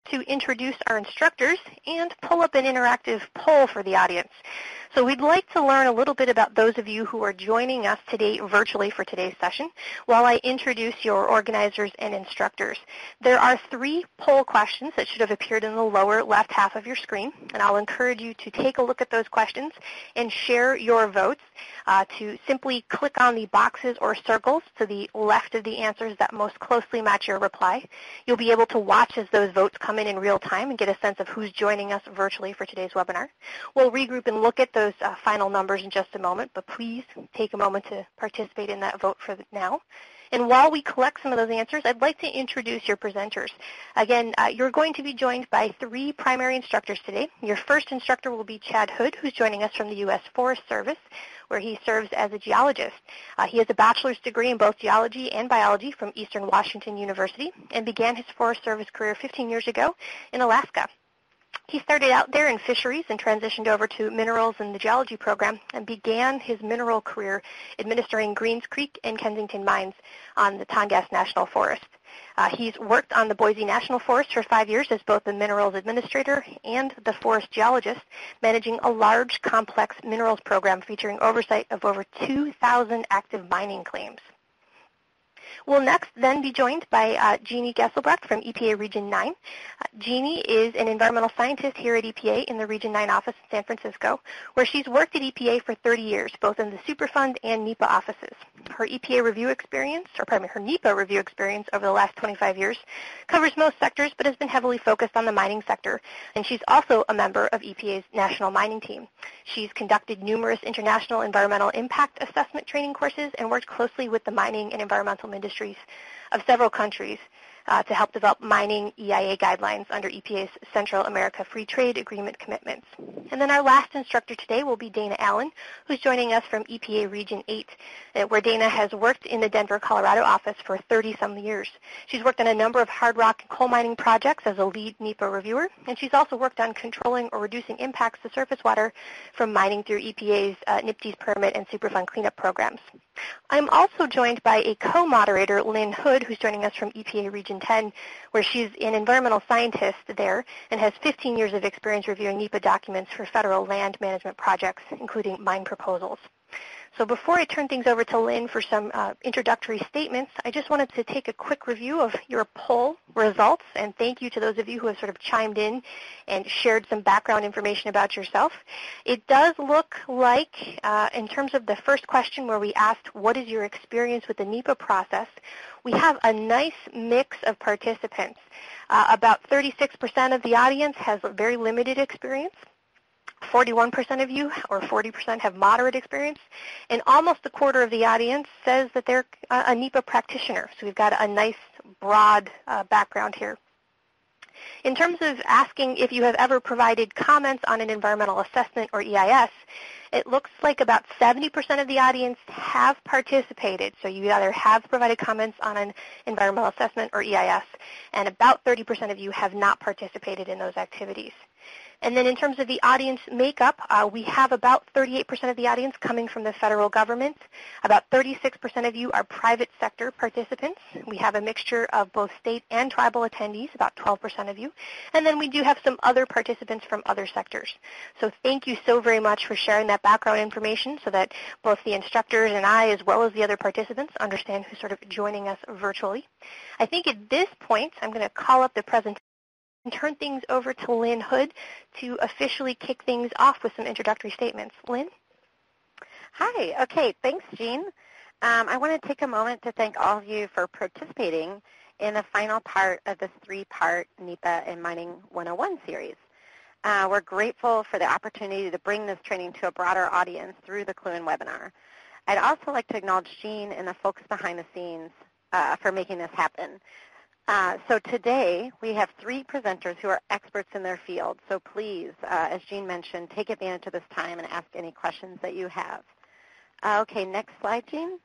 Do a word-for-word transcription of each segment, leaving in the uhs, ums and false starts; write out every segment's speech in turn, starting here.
to introduce our instructors and pull up an interactive poll for the audience. So we'd like to learn a little bit about those of you who are joining us today virtually for today's session while I introduce your organizers and instructors. There are three poll questions that should have appeared in the lower left half of your screen, and I'll encourage you to take a look at those questions and share your votes. Uh, to simply click on the boxes or circles to the left of the answers that most closely match your reply. You'll be able to watch as those votes come in in real time and get a sense of who's joining us virtually for today's webinar. We'll regroup and look at those uh, final numbers in just a moment, but please take a moment to participate in that vote for now. And while we collect some of those answers, I'd like to introduce your presenters. Again, uh, you're going to be joined by three primary instructors today. Your first instructor will be Chad Hood, who's joining us from the U S Forest Service, where he serves as a geologist. Uh, he has a bachelor's degree in both geology and biology from Eastern Washington University and began his Forest Service career fifteen years ago in Alaska. He started out there in fisheries and transitioned over to minerals in the geology program and began his mineral career administering Greens Creek and Kensington mines on the Tongass National Forest. Uh, he's worked on the Boise National Forest for five years as both the minerals administrator and the forest geologist, managing a large, complex minerals program featuring oversight of over two thousand active mining claims. We'll next then be joined by uh, Jeannie Gesselbrecht from E P A Region nine. Uh, Jeannie is an environmental scientist here at E P A in the Region nine office in San Francisco, where she's worked at E P A for thirty years, both in the Superfund and NEPA offices. Her E P A review experience, or pardon me, her NEPA review experience over the last twenty-five years covers most sectors, but has been heavily focused on the mining sector, and she's also a member of E P A's National Mining Team. She's conducted numerous international environmental impact assessment training courses and worked closely with the mining and environmental industries of several countries uh, to help develop mining E I A guidelines under E P A's Central America Free Trade Agreement commitments. And then our last instructor today will be Dana Allen, who's joining us from E P A Region eight, uh, where Dana has worked in the Denver, Colorado office for thirty-some years. She's worked on a number of hard rock and coal mining projects as a lead NEPA reviewer, and she's also worked on controlling or reducing impacts to surface water from mining through E P A's uh, N I P T's permit and Superfund cleanup programs. I'm also joined by a co-moderator, Lynn Hood, who's joining us from E P A Region ten, where she's an environmental scientist there and has fifteen years of experience reviewing NEPA documents for federal land management projects, including mine proposals. So before I turn things over to Lynn for some uh, introductory statements, I just wanted to take a quick review of your poll results, and thank you to those of you who have sort of chimed in and shared some background information about yourself. It does look like, uh, in terms of the first question where we asked, what is your experience with the NEPA process, we have a nice mix of participants. Uh, about thirty-six percent of the audience has very limited experience. forty-one percent of you, or forty percent, have moderate experience, and almost a quarter of the audience says that they're a NEPA practitioner. So we've got a nice, broad uh, background here. In terms of asking if you have ever provided comments on an environmental assessment or E I S, it looks like about seventy percent of the audience have participated. So you either have provided comments on an environmental assessment or E I S, and about thirty percent of you have not participated in those activities. And then in terms of the audience makeup, uh, we have about thirty-eight percent of the audience coming from the federal government. About thirty-six percent of you are private sector participants. We have a mixture of both state and tribal attendees, about twelve percent of you. And then we do have some other participants from other sectors. So thank you so very much for sharing that background information so that both the instructors and I, as well as the other participants, understand who's sort of joining us virtually. I think at this point, I'm going to call up the presentation and turn things over to Lynn Hood to officially kick things off with some introductory statements. Lynn? Hi. Okay. Thanks, Jean. Um, I want to take a moment to thank all of you for participating in the final part of this three-part NEPA and Mining one oh one series. Uh, we're grateful for the opportunity to bring this training to a broader audience through the Clune webinar. I'd also like to acknowledge Jean and the folks behind the scenes uh, for making this happen. Uh, so today we have three presenters who are experts in their field. So please, uh, as Jean mentioned, take advantage of this time and ask any questions that you have. Uh, okay, next slide, Jean.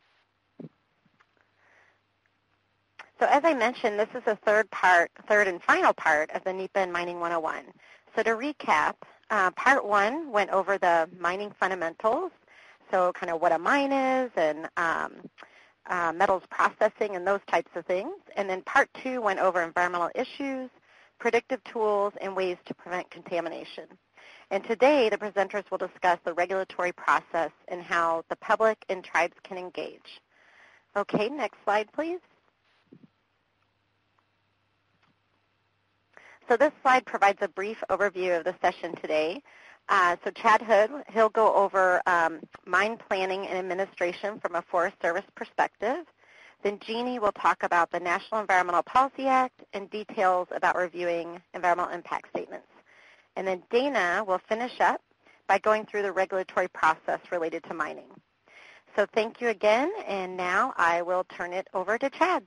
So as I mentioned, this is the third part, third and final part of the NEPA and Mining one oh one. So to recap, uh, part one went over the mining fundamentals, so kind of what a mine is and um, Uh, metals processing and those types of things. And then part two went over environmental issues, predictive tools, and ways to prevent contamination. And today, the presenters will discuss the regulatory process and how the public and tribes can engage. Okay, next slide, please. So this slide provides a brief overview of the session today. Uh, so Chad Hood, he'll go over um, mine planning and administration from a Forest Service perspective. Then Jeannie will talk about the National Environmental Policy Act and details about reviewing environmental impact statements. And then Dana will finish up by going through the regulatory process related to mining. So thank you again, and now I will turn it over to Chad.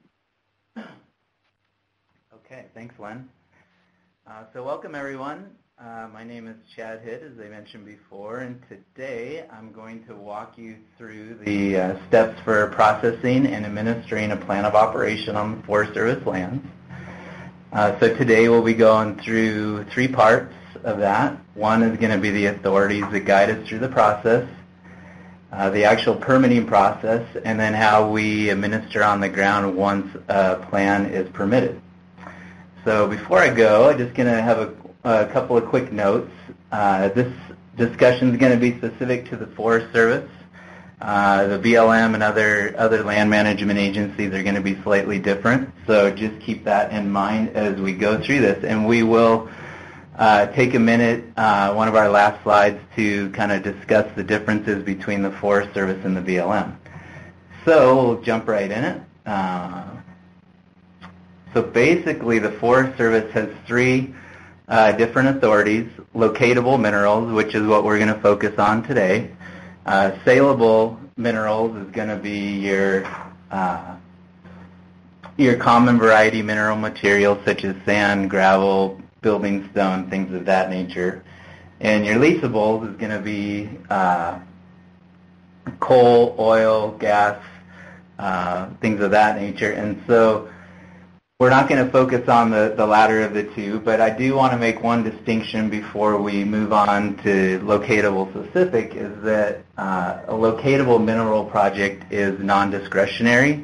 Okay, thanks, Lynn. Uh, so welcome, everyone. Uh, my name is Chad Hood, as I mentioned before, and today I'm going to walk you through the uh, steps for processing and administering a plan of operation on Forest Service lands. Uh, so today we'll be going through three parts of that. One is going to be the authorities that guide us through the process, uh, the actual permitting process, and then how we administer on the ground once a plan is permitted. So before I go, I'm just going to have a, a couple of quick notes. Uh, this discussion is going to be specific to the Forest Service. Uh, the B L M and other other land management agencies are going to be slightly different, so just keep that in mind as we go through this. And we will uh, take a minute, uh, one of our last slides, to kind of discuss the differences between the Forest Service and the B L M. So we'll jump right in it. Uh, so basically, the Forest Service has three uh, different authorities: locatable minerals, which is what we're going to focus on today. Uh, saleable minerals is going to be your uh, your common variety mineral materials such as sand, gravel, building stone, things of that nature. And your leasables is going to be uh, coal, oil, gas, uh, things of that nature. And so we're not going to focus on the, the latter of the two, but I do want to make one distinction before we move on to locatable specific, is that uh, a locatable mineral project is non-discretionary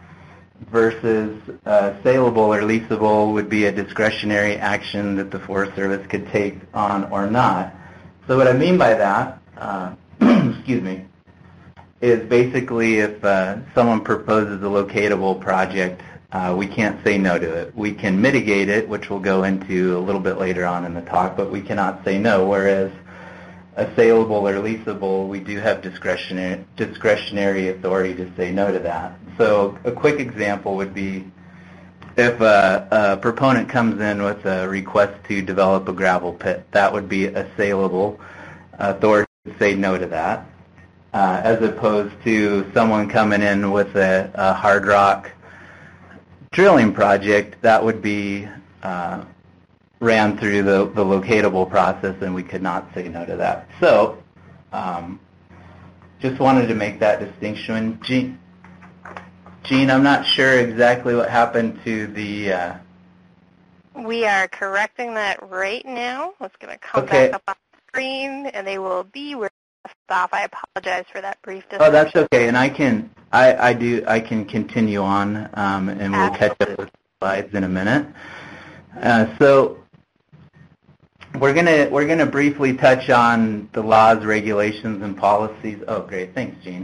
versus uh, saleable or leasable would be a discretionary action that the Forest Service could take on or not. So what I mean by that, uh, excuse me, is basically if uh, someone proposes a locatable project, Uh, we can't say no to it. We can mitigate it, which we'll go into a little bit later on in the talk, but we cannot say no, whereas a saleable or leasable, we do have discretionary, discretionary authority to say no to that. So a quick example would be if a, a proponent comes in with a request to develop a gravel pit, that would be a saleable authority to say no to that, uh, as opposed to someone coming in with a, a hard rock drilling project, that would be uh, ran through the, the locatable process, and we could not say no to that. So um, just wanted to make that distinction. Gene, Gene, I'm not sure exactly what happened to the... Uh, we are correcting that right now. It's going to come okay. back up on the screen, and they will be where they left off. I apologize for that brief discussion. Oh, that's okay, and I can... I, I do. I can continue on, um, and we'll catch up with slides in a minute. Uh, so we're gonna we're gonna briefly touch on the laws, regulations, and policies. Oh, great! Thanks, Gene.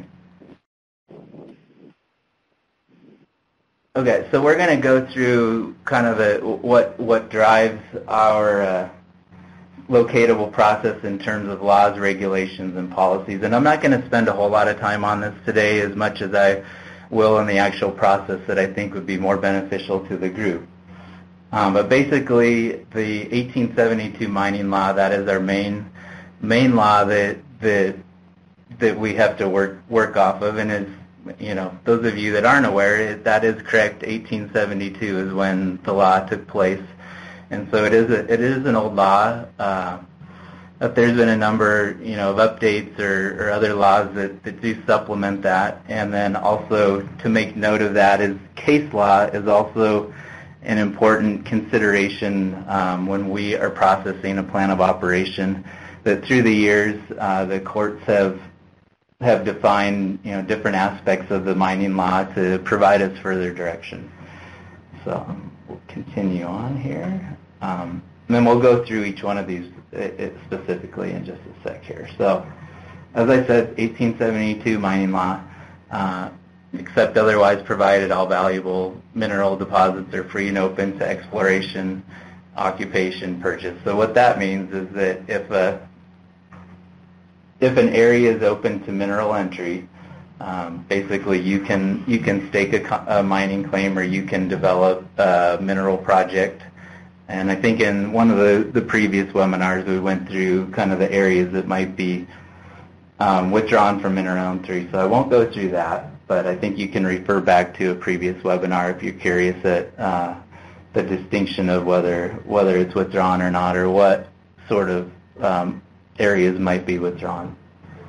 Okay, so we're gonna go through kind of a, what what drives our uh, locatable process in terms of laws, regulations, and policies. And I'm not going to spend a whole lot of time on this today, as much as I will in the actual process that I think would be more beneficial to the group. Um, but basically, the eighteen seventy-two mining law, that is our main main law that that that we have to work work off of. And as you know, those of you that aren't aware, that is correct. eighteen seventy-two is when the law took place. And so it is a, it is an old law. Uh, but there's been a number, you know, of updates or, or other laws that, that do supplement that. And then also to make note of that is case law is also an important consideration um, when we are processing a plan of operation. That through the years, uh, the courts have have defined, you know, different aspects of the mining law to provide us further direction. So we'll continue on here. Um, and then we'll go through each one of these it, it specifically in just a sec here. So, as I said, eighteen seventy-two mining law, uh, except otherwise provided, all valuable mineral deposits are free and open to exploration, occupation, purchase. So what that means is that if a if an area is open to mineral entry, um, basically you can you can stake a, a mining claim, or you can develop a mineral project. And I think in one of the, the previous webinars we went through kind of the areas that might be um, withdrawn from mineral entry. So I won't go through that, but I think you can refer back to a previous webinar if you're curious at uh, the distinction of whether whether it's withdrawn or not, or what sort of um, areas might be withdrawn.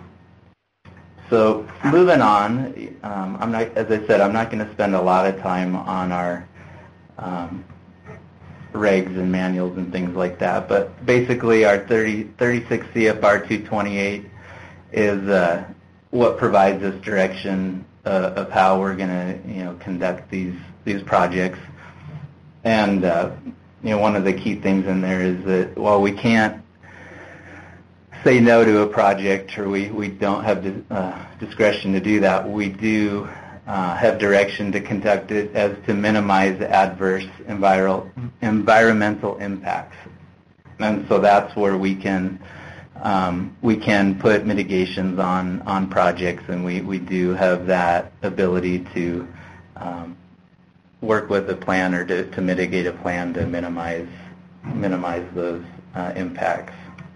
So moving on, um, I'm not, as I said, I'm not going to spend a lot of time on our um, regs and manuals and things like that, but basically our thirty, thirty-six C F R two twenty-eight is uh, what provides us direction uh, of how we're going to, you know, conduct these these projects. And uh, you know, one of the key things in there is that while we can't say no to a project, or we, we don't have uh, discretion to do that, we do uh, have direction to conduct it as to minimize adverse enviro environmental impacts. And so that's where we can um, we can put mitigations on, on projects, and we, we do have that ability to um, work with a plan or to, to mitigate a plan to minimize minimize those uh, impacts.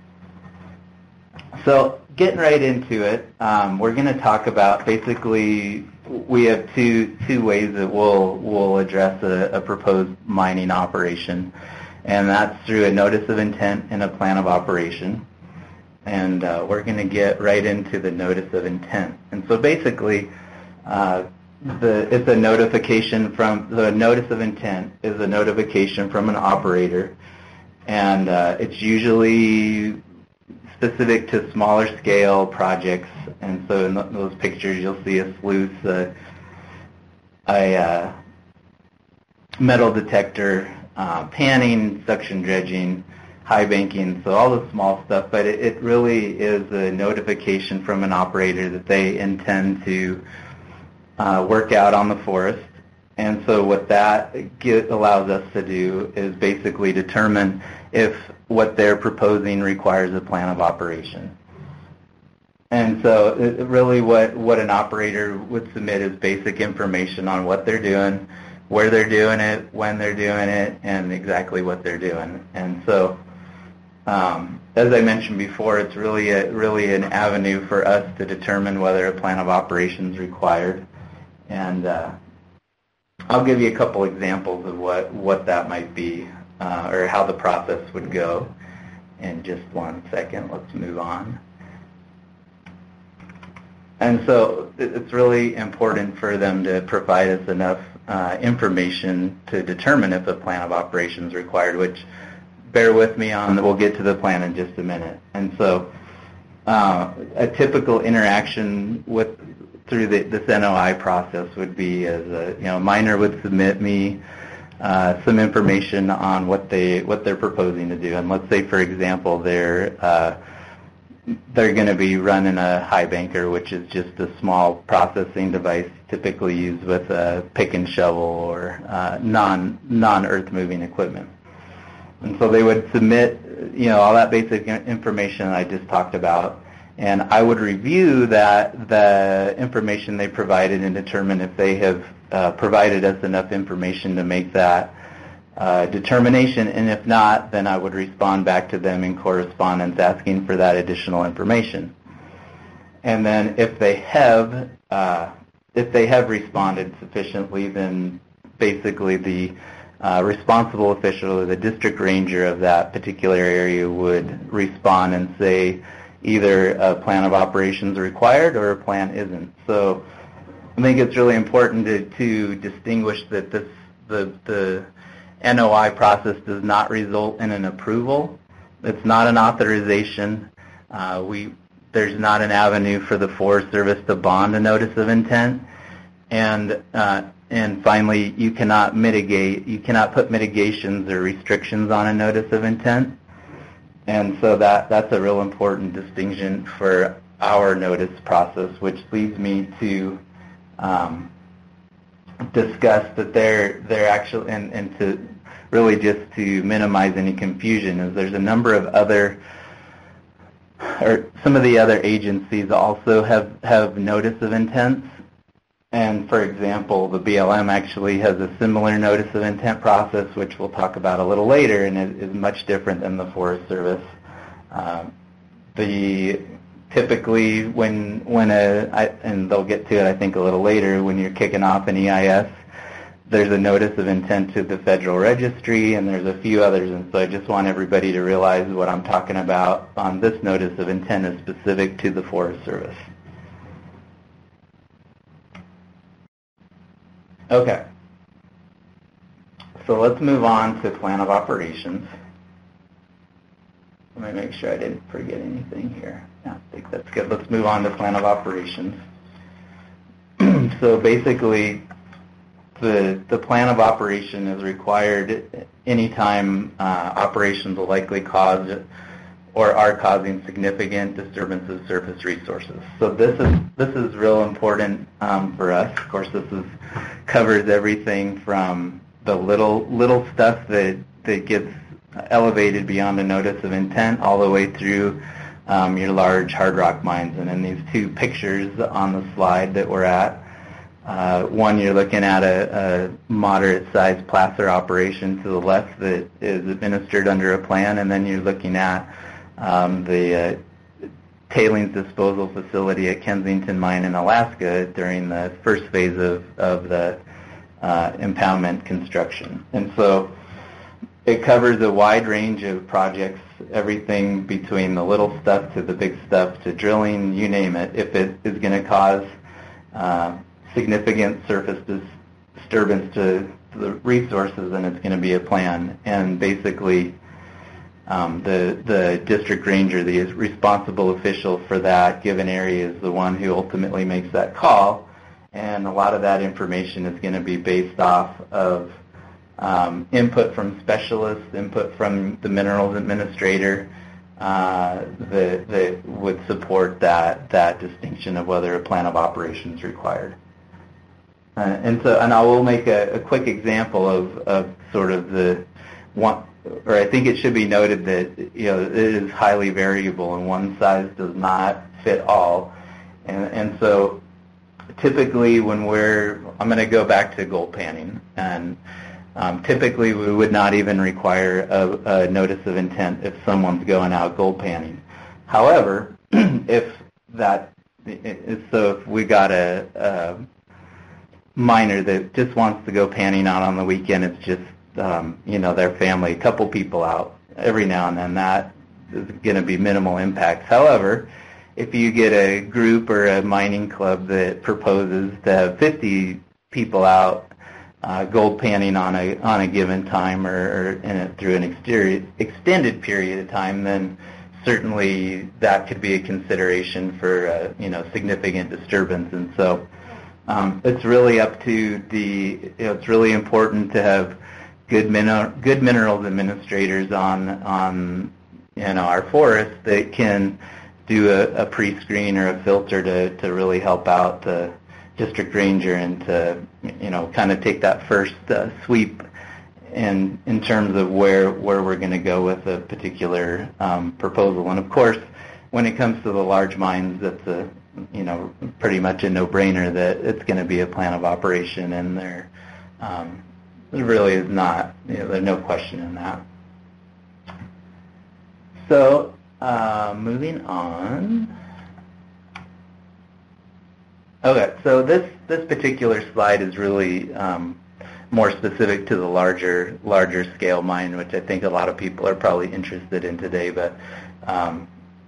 So getting right into it, um, we're going to talk about, basically we have two two ways that we'll we'll address a, a proposed mining operation, and that's through a notice of intent and a plan of operation. And uh, we're going to get right into the notice of intent. And so basically, uh, the it's a notification from the notice of intent is a notification from an operator, and uh, it's usually specific to smaller scale projects. And so in those pictures you'll see a sluice, uh, a uh, metal detector, uh, panning, suction dredging, high banking, so all the small stuff, but it, it really is a notification from an operator that they intend to uh, work out on the forest. And so what that get, allows us to do is basically determine if what they're proposing requires a plan of operation. And so it, really what, what an operator would submit is basic information on what they're doing, where they're doing it, when they're doing it, and exactly what they're doing. And so um, as I mentioned before, it's really, a, really an avenue for us to determine whether a plan of operation is required. And uh, I'll give you a couple examples of what, what that might be, uh, or how the process would go in just one second. Let's move on. And so it's really important for them to provide us enough uh, information to determine if a plan of operation is required, which, bear with me on, we'll get to the plan in just a minute. And so uh, a typical interaction with through the, this N O I process would be, as a, you know, a miner would submit me uh, some information on what they what they're proposing to do. And let's say, for example, they're uh, they're going to be running a high banker, which is just a small processing device typically used with a pick and shovel or uh, non non earth moving equipment. And so they would submit, you know, all that basic information I just talked about. And I would review that, the information they provided, and determine if they have uh, provided us enough information to make that uh, determination. And if not, then I would respond back to them in correspondence asking for that additional information. And then if they have, uh, if they have responded sufficiently, then basically the uh, responsible official or the district ranger of that particular area would respond and say, either a plan of operations required or a plan isn't. So I think it's really important to, to distinguish that this the, the N O I process does not result in an approval. It's not an authorization. Uh, we there's not an avenue for the Forest Service to bond a notice of intent. And uh, and finally, you cannot mitigate, you cannot put mitigations or restrictions on a notice of intent. And so that, that's a real important distinction for our notice process, which leads me to um, discuss that they're, they're actually, and, and to really just to minimize any confusion, is there's a number of other, or some of the other agencies also have, have notice of intents. And for example, the B L M actually has a similar notice of intent process, which we'll talk about a little later, and it is much different than the Forest Service. Um, the typically when when a I, and they'll get to it I think a little later, when you're kicking off an E I S, there's a notice of intent to the Federal Registry, and there's a few others. And so I just want everybody to realize what I'm talking about on this notice of intent is specific to the Forest Service. Okay, so let's move on to plan of operations. Let me make sure I didn't forget anything here. Yeah, I think that's good. Let's move on to plan of operations. So basically, the, the plan of operation is required anytime uh, operations will likely cause or are causing significant disturbance of surface resources. So this is this is real important um, for us. Of course, this is covers everything from the little little stuff that that gets elevated beyond a notice of intent, all the way through um, your large hard rock mines. And in these two pictures on the slide that we're at, uh, one you're looking at a, a moderate-sized placer operation to the left that is administered under a plan, and then you're looking at Um, the uh, tailings disposal facility at Kensington Mine in Alaska during the first phase of, of the uh, impoundment construction. And so it covers a wide range of projects, everything between the little stuff to the big stuff to drilling, you name it. If it is going to cause uh, significant surface dis disturbance to the resources, then it's going to be a plan. And basically, Um, the, the district ranger, the responsible official for that given area, is the one who ultimately makes that call, and a lot of that information is going to be based off of um, input from specialists, input from the minerals administrator uh, that, that would support that, that distinction of whether a plan of operation is required. Uh, and so, and I will make a, a quick example of, of sort of the one, or I think it should be noted that, you know, it is highly variable and one size does not fit all. And, and so typically when we're, I'm going to go back to gold panning, and um, typically we would not even require a, a notice of intent if someone's going out gold panning. However, if that, so if we got a, a miner that just wants to go panning out on the weekend, it's just Um, you know, their family, a couple people out every now and then, that is going to be minimal impacts. However, if you get a group or a mining club that proposes to have fifty people out uh, gold panning on a on a given time, or, or in a, through an exterior, extended period of time, then certainly that could be a consideration for uh, you know, significant disturbance. And so um, it's really up to the, you know, it's really important to have good mineral, good minerals administrators on, on you know, our forests that can do a, a pre-screen or a filter to, to really help out the district ranger and to, you know, kind of take that first uh, sweep in, in terms of where, where we're going to go with a particular um, proposal. And of course, when it comes to the large mines, that's a, you know, pretty much a no-brainer that it's going to be a plan of operation, and they're um, there really is not, you know, there's no question in that. So, uh, moving on. Okay, so this, this particular slide is really um, more specific to the larger, larger scale mine, which I think a lot of people are probably interested in today. But um,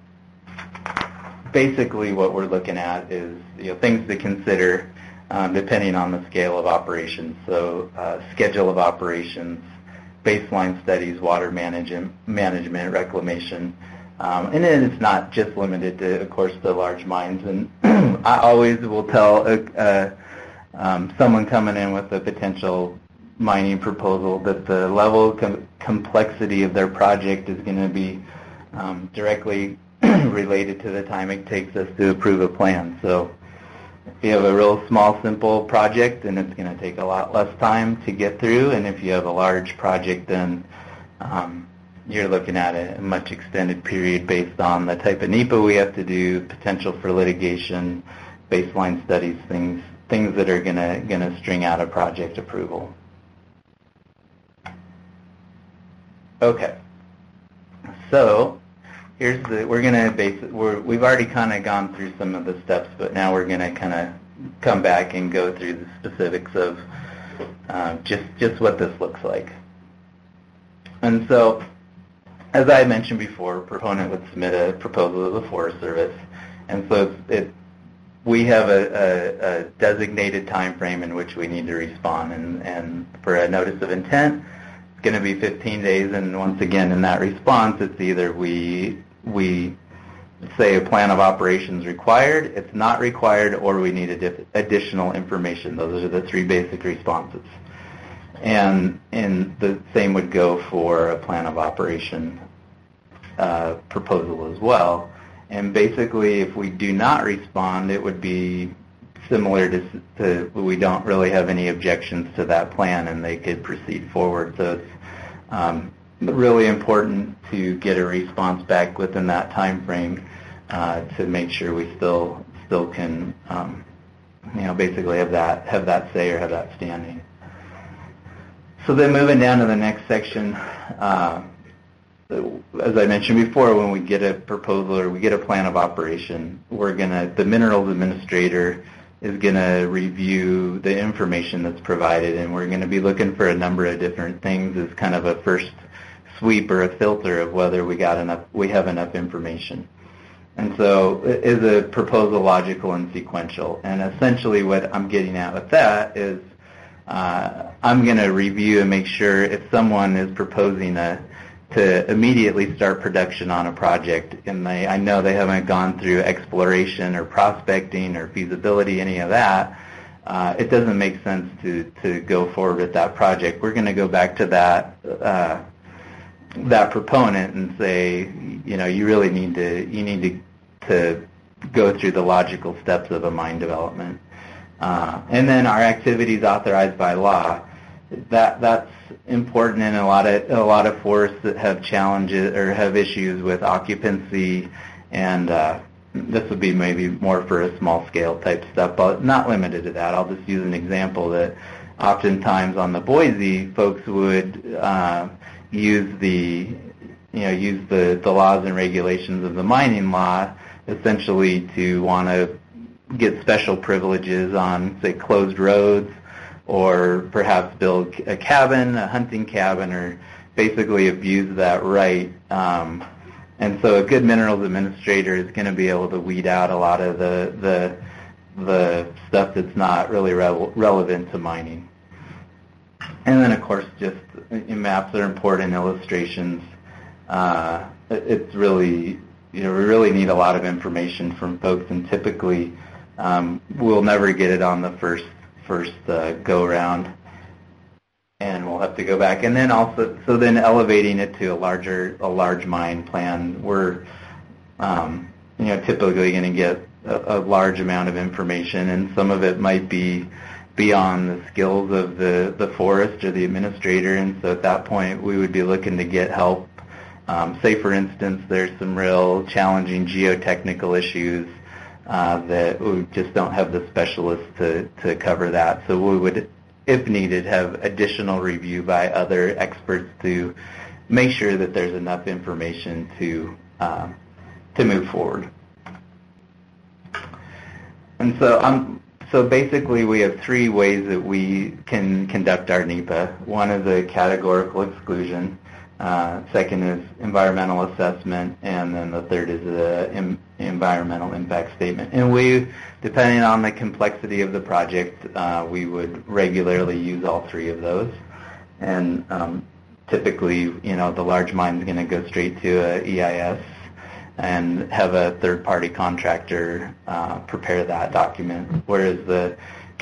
basically what we're looking at is, you know, things to consider Um, depending on the scale of operations. So uh, schedule of operations, baseline studies, water management, management reclamation. Um, and then it's not just limited to, of course, the large mines. And I always will tell a, a, um, someone coming in with a potential mining proposal, that the level of com complexity of their project is going to be um, directly related to the time it takes us to approve a plan. So if you have a real small, simple project, then it's going to take a lot less time to get through. And if you have a large project, then um, you're looking at a much extended period based on the type of NEPA we have to do, potential for litigation, baseline studies, things things that are going to going to string out a project approval. Okay, so here's the, we're going to base, we're, we've already kind of gone through some of the steps, but now we're going to kind of come back and go through the specifics of uh, just, just what this looks like. And so, as I mentioned before, a proponent would submit a proposal to the Forest Service, and so it's, it, we have a, a, a designated time frame in which we need to respond, and, and for a notice of intent, going to be fifteen days, and once again in that response it's either we we say a plan of operations required, it's not required, or we need additional information. Those are the three basic responses. And and the same would go for a plan of operation uh, proposal as well. And basically if we do not respond, it would be similar to, to we don't really have any objections to that plan, and they could proceed forward. So it's um, really important to get a response back within that time frame uh, to make sure we still still can um, you know basically have that have that say or have that standing. So then moving down to the next section, uh, as I mentioned before, when we get a proposal or we get a plan of operation, we're gonna the minerals administrator is going to review the information that's provided, and we're going to be looking for a number of different things as kind of a first sweep or a filter of whether we got enough, we have enough information. And so is a proposal logical and sequential? And essentially what I'm getting at with that is uh, I'm going to review and make sure if someone is proposing a to immediately start production on a project, and they, I know they haven't gone through exploration or prospecting or feasibility, any of that, uh, it doesn't make sense to, to go forward with that project. We're going to go back to that uh, that proponent and say, you know, you really need to you need to to go through the logical steps of a mine development, uh, and then our activities authorized by law. That that's important in a lot of a lot of forests that have challenges or have issues with occupancy, and uh, this would be maybe more for a small scale type stuff, but not limited to that. I'll just use an example that oftentimes on the Boise, folks would uh, use the you know use the the laws and regulations of the mining law essentially to want to get special privileges on, say, closed roads, or perhaps build a cabin, a hunting cabin, or basically abuse that right. Um, and so a good minerals administrator is going to be able to weed out a lot of the the, the stuff that's not really re relevant to mining. And then, of course, just maps are important, illustrations. Uh, it's really, you know, we really need a lot of information from folks, and typically um, we'll never get it on the first first uh, go around, and we'll have to go back. And then also, so then elevating it to a larger, a large mine plan, we're, um, you know, typically going to get a, a large amount of information, and some of it might be beyond the skills of the, the forest or the administrator, and so at that point we would be looking to get help. Um, say, for instance, there's some real challenging geotechnical issues Uh, that we just don't have the specialists to, to cover that. So we would, if needed, have additional review by other experts to make sure that there's enough information to, uh, to move forward. And so, um, so basically we have three ways that we can conduct our NEPA. One is a categorical exclusion. Uh, second is environmental assessment, and then the third is the im environmental impact statement. And we, depending on the complexity of the project, uh, we would regularly use all three of those. And um, typically, you know, the large mine is going to go straight to a E I S and have a third-party contractor uh, prepare that document, whereas the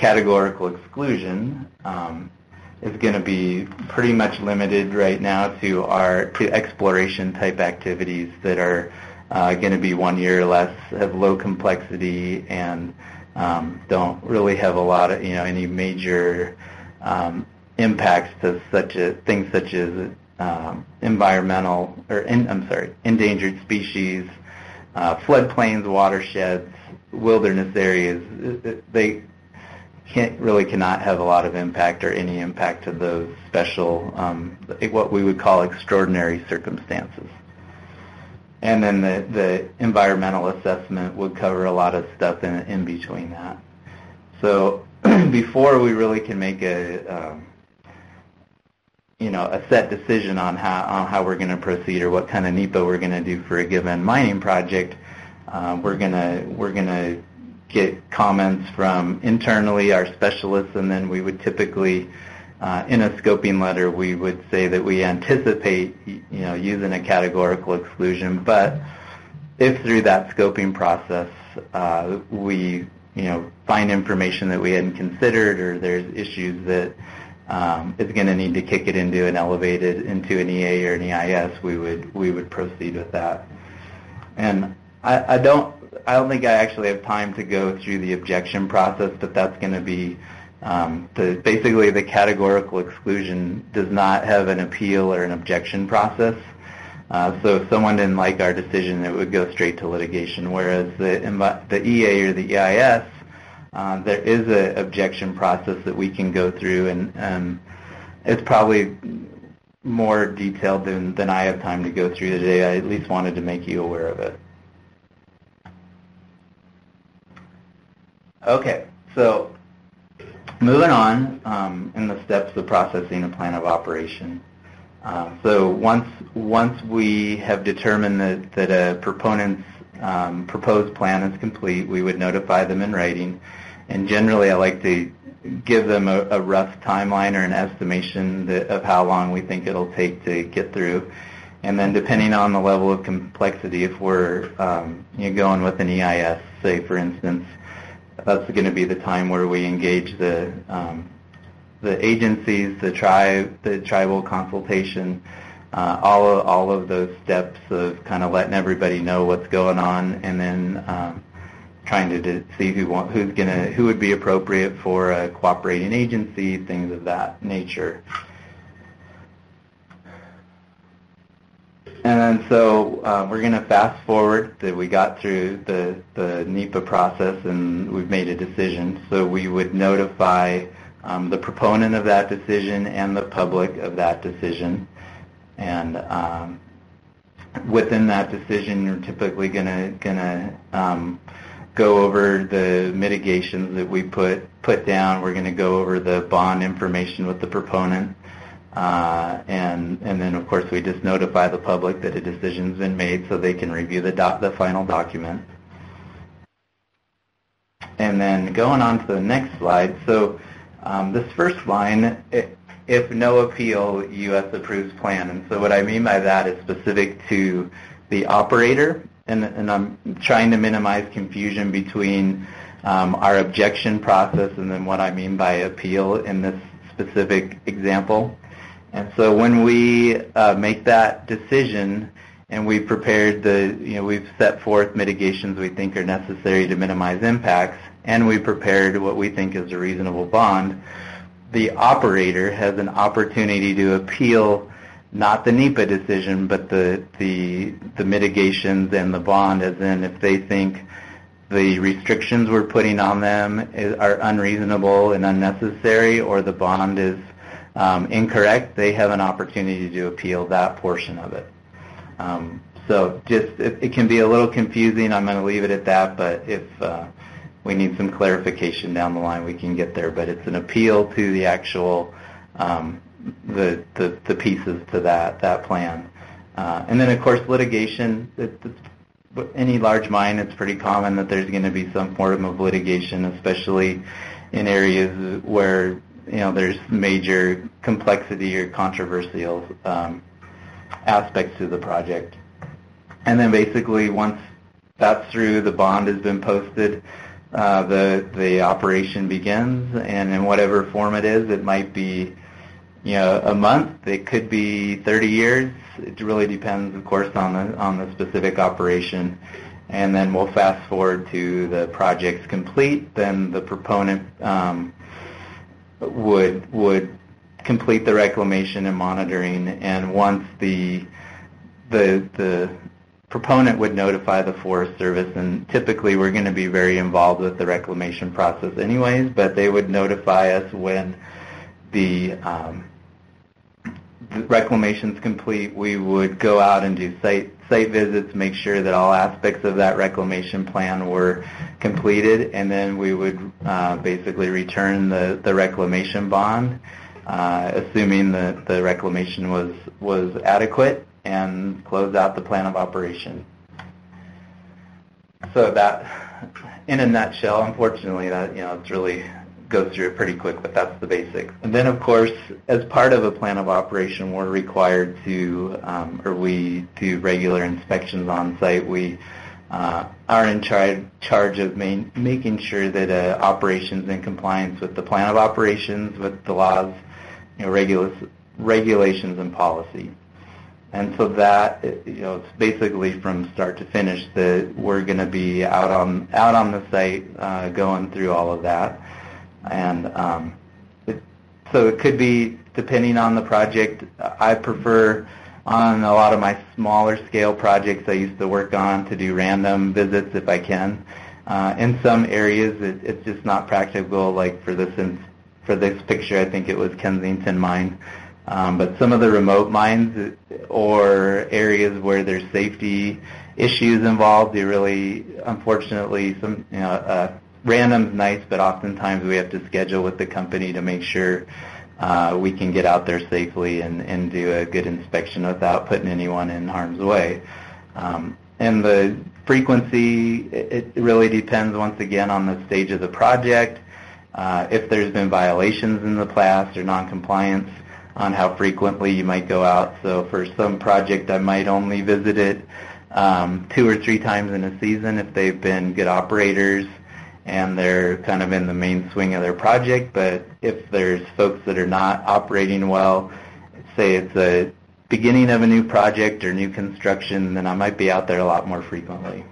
categorical exclusion um, is going to be pretty much limited right now to our to exploration type activities that are uh, going to be one year or less, have low complexity, and um, don't really have a lot of, you know, any major um, impacts to such a things such as um, environmental or in, I'm sorry, endangered species, uh, floodplains, watersheds, wilderness areas. They can't really cannot have a lot of impact or any impact to those special, um, what we would call extraordinary circumstances. And then the, the environmental assessment would cover a lot of stuff in, in between that. So before we really can make a, um, you know, a set decision on how, on how we're going to proceed or what kind of NEPA we're going to do for a given mining project, um, we're going to, we're going to get comments from internally, our specialists, and then we would typically, uh, in a scoping letter, we would say that we anticipate, you know, using a categorical exclusion, but if through that scoping process uh, we, you know, find information that we hadn't considered, or there's issues that um, is going to need to kick it into an elevated, into an E A or an E I S, we would we would proceed with that. And I, I don't. I don't think I actually have time to go through the objection process, but that's going to be um, the, basically the categorical exclusion does not have an appeal or an objection process. Uh, so if someone didn't like our decision, it would go straight to litigation, whereas the, the E A or the E I S, uh, there is an objection process that we can go through, and um, it's probably more detailed than, than I have time to go through today. I at least wanted to make you aware of it. Okay, so moving on um, in the steps of processing a plan of operation. Uh, so once once we have determined that, that a proponent's um, proposed plan is complete, we would notify them in writing. And generally, I like to give them a, a rough timeline or an estimation that, of how long we think it'll take to get through. And then depending on the level of complexity, if we're um, you know, going with an E I S, say for instance, that's going to be the time where we engage the um, the agencies, the tribe, the tribal consultation, uh, all of, all of those steps of kind of letting everybody know what's going on, and then um, trying to, to see who want, who's going to who would be appropriate for a cooperating agency, things of that nature. And then so uh, we're going to fast forward that we got through the, the NEPA process and we've made a decision. So we would notify um, the proponent of that decision and the public of that decision. And um, within that decision, you're typically going to going to um, go over the mitigations that we put put down. We're going to go over the bond information with the proponent. Uh, and and then of course we just notify the public that a decision's been made so they can review the doc, the final document. And then going on to the next slide. So um, this first line, it, if no appeal, U S approves plan. And so what I mean by that is specific to the operator, and and I'm trying to minimize confusion between um, our objection process and then what I mean by appeal in this specific example. And so when we uh, make that decision and we've prepared the, you know, we've set forth mitigations we think are necessary to minimize impacts, and we've prepared what we think is a reasonable bond, the operator has an opportunity to appeal not the NEPA decision, but the, the, the mitigations and the bond, as in if they think the restrictions we're putting on them is, are unreasonable and unnecessary, or the bond is Um, incorrect, they have an opportunity to appeal that portion of it. Um, so just it, it can be a little confusing. I'm going to leave it at that, but if uh, we need some clarification down the line, we can get there. But it's an appeal to the actual um, the, the the pieces to that that plan. Uh, and then of course litigation. It, it's, any large mine, it's pretty common that there's going to be some form of litigation, especially in areas where you know, there's major complexity or controversial um, aspects to the project. And then basically once that's through, the bond has been posted, uh, the the operation begins, and in whatever form it is, it might be, you know, a month. It could be thirty years. It really depends, of course, on the on the specific operation. And then we'll fast forward to the project's complete. Then the proponent um, would would complete the reclamation and monitoring. And once the the the proponent would notify the Forest Service, and typically we're going to be very involved with the reclamation process anyways, but they would notify us when the um, the reclamation's complete. We would go out and do site site visits, make sure that all aspects of that reclamation plan were completed, and then we would uh, basically return the, the reclamation bond, uh, assuming that the reclamation was was adequate, and close out the plan of operation. So that, in a nutshell, unfortunately, that you know it's really goes through it pretty quick, but that's the basics. And then, of course, as part of a plan of operation, we're required to, um, or we do regular inspections on site. We uh, are in charge charge of main, making sure that uh, operations in compliance with the plan of operations, with the laws, you know, regula regulations and policy. And so that, you know, it's basically from start to finish that we're going to be out on out on the site, uh, going through all of that. And um, it, so it could be, depending on the project. I prefer, on a lot of my smaller scale projects I used to work on, to do random visits if I can. Uh, in some areas it, it's just not practical, like for this in, for this picture I think it was Kensington Mine. Um, but some of the remote mines or areas where there's safety issues involved, you really, unfortunately, some, you know, uh, random's nice, but oftentimes we have to schedule with the company to make sure uh, we can get out there safely and, and do a good inspection without putting anyone in harm's way. Um, and the frequency, it, it really depends, once again, on the stage of the project, uh, if there's been violations in the past or noncompliance, on how frequently you might go out. So for some project, I might only visit it um, two or three times in a season if they've been good operators and they're kind of in the main swing of their project. But if there's folks that are not operating well, say it's a beginning of a new project or new construction, then I might be out there a lot more frequently.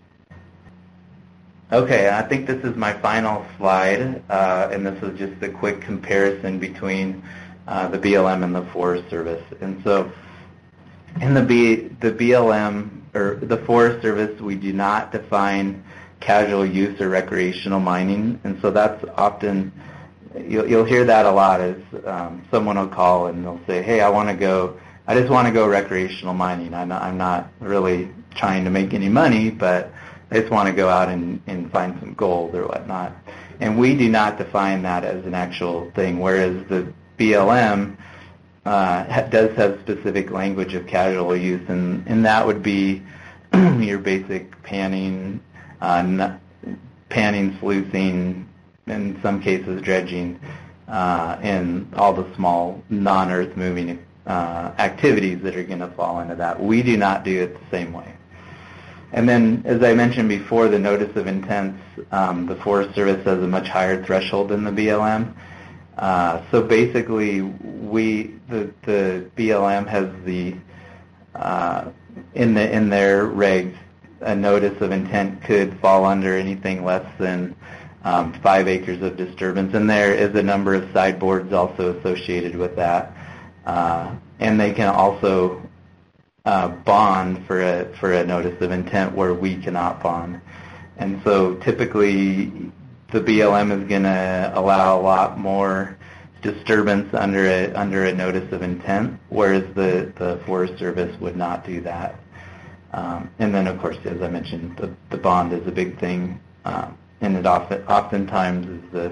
Okay, I think this is my final slide, uh, and this is just a quick comparison between uh, the B L M and the Forest Service. And so in the, B, the B L M, or the Forest Service, we do not define casual use or recreational mining, and so that's often, you'll, you'll hear that a lot, as um, someone will call and they'll say, hey, I want to go, I just want to go recreational mining. I'm not, I'm not really trying to make any money, but I just want to go out and, and find some gold or whatnot. And we do not define that as an actual thing, whereas the B L M uh, does have specific language of casual use, and, and that would be your basic panning, Uh, panning, sluicing, in some cases dredging, uh, and all the small non-earth moving uh, activities that are going to fall into that. We do not do it the same way. And then, as I mentioned before, the notice of intents, um, the Forest Service has a much higher threshold than the B L M. Uh, so basically, we the the B L M has the uh, in the in their regs, a notice of intent could fall under anything less than um, five acres of disturbance, and there is a number of sideboards also associated with that. Uh, and they can also uh, bond for a for a notice of intent where we cannot bond. And so typically the B L M is going to allow a lot more disturbance under a under a notice of intent, whereas the the Forest Service would not do that. Um, and then, of course, as I mentioned, the, the bond is a big thing, um, and it often, oftentimes is the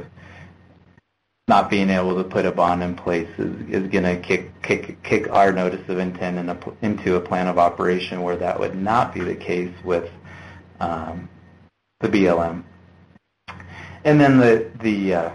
not being able to put a bond in place is, is going to kick, kick, kick our notice of intent in a, into a plan of operation, where that would not be the case with um, the B L M. And then the, the uh,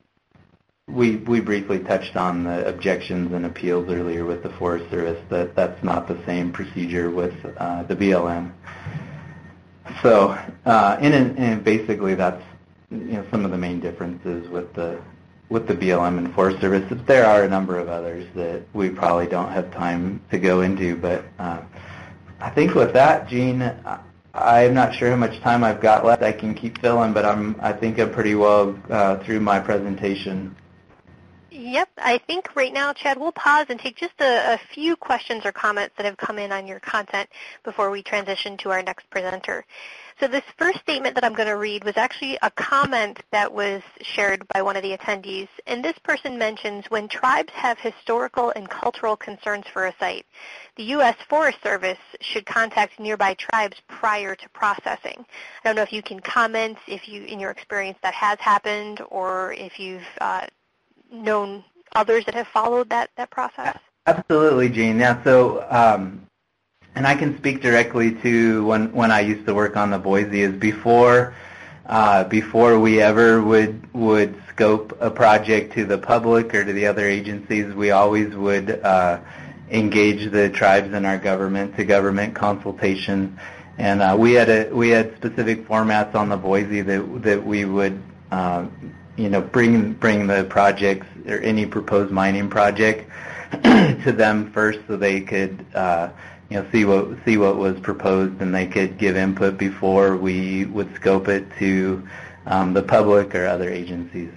We, we briefly touched on the objections and appeals earlier with the Forest Service, that that's not the same procedure with uh, the B L M. So, uh, in, in basically that's you know, some of the main differences with the with the B L M and Forest Service. There are a number of others that we probably don't have time to go into, but uh, I think with that, Gene, I'm not sure how much time I've got left. I can keep filling, but I'm I think I'm pretty well uh, through my presentation. Yep, I think right now, Chad, we'll pause and take just a, a few questions or comments that have come in on your content before we transition to our next presenter. So this first statement that I'm going to read was actually a comment that was shared by one of the attendees, and this person mentions when tribes have historical and cultural concerns for a site, the U S Forest Service should contact nearby tribes prior to processing. I don't know if you can comment if you, in your experience, that has happened, or if you've uh, known others that have followed that, that process? Absolutely, Jean. Yeah, so, um, and I can speak directly to when, when I used to work on the Boise, is before uh, before we ever would would scope a project to the public or to the other agencies, we always would uh, engage the tribes in our government to government consultation. And uh, we had a we had specific formats on the Boise that that we would uh, you know, bring bring the projects or any proposed mining project to them first, so they could, uh, you know, see what see what was proposed, and they could give input before we would scope it to um, the public or other agencies.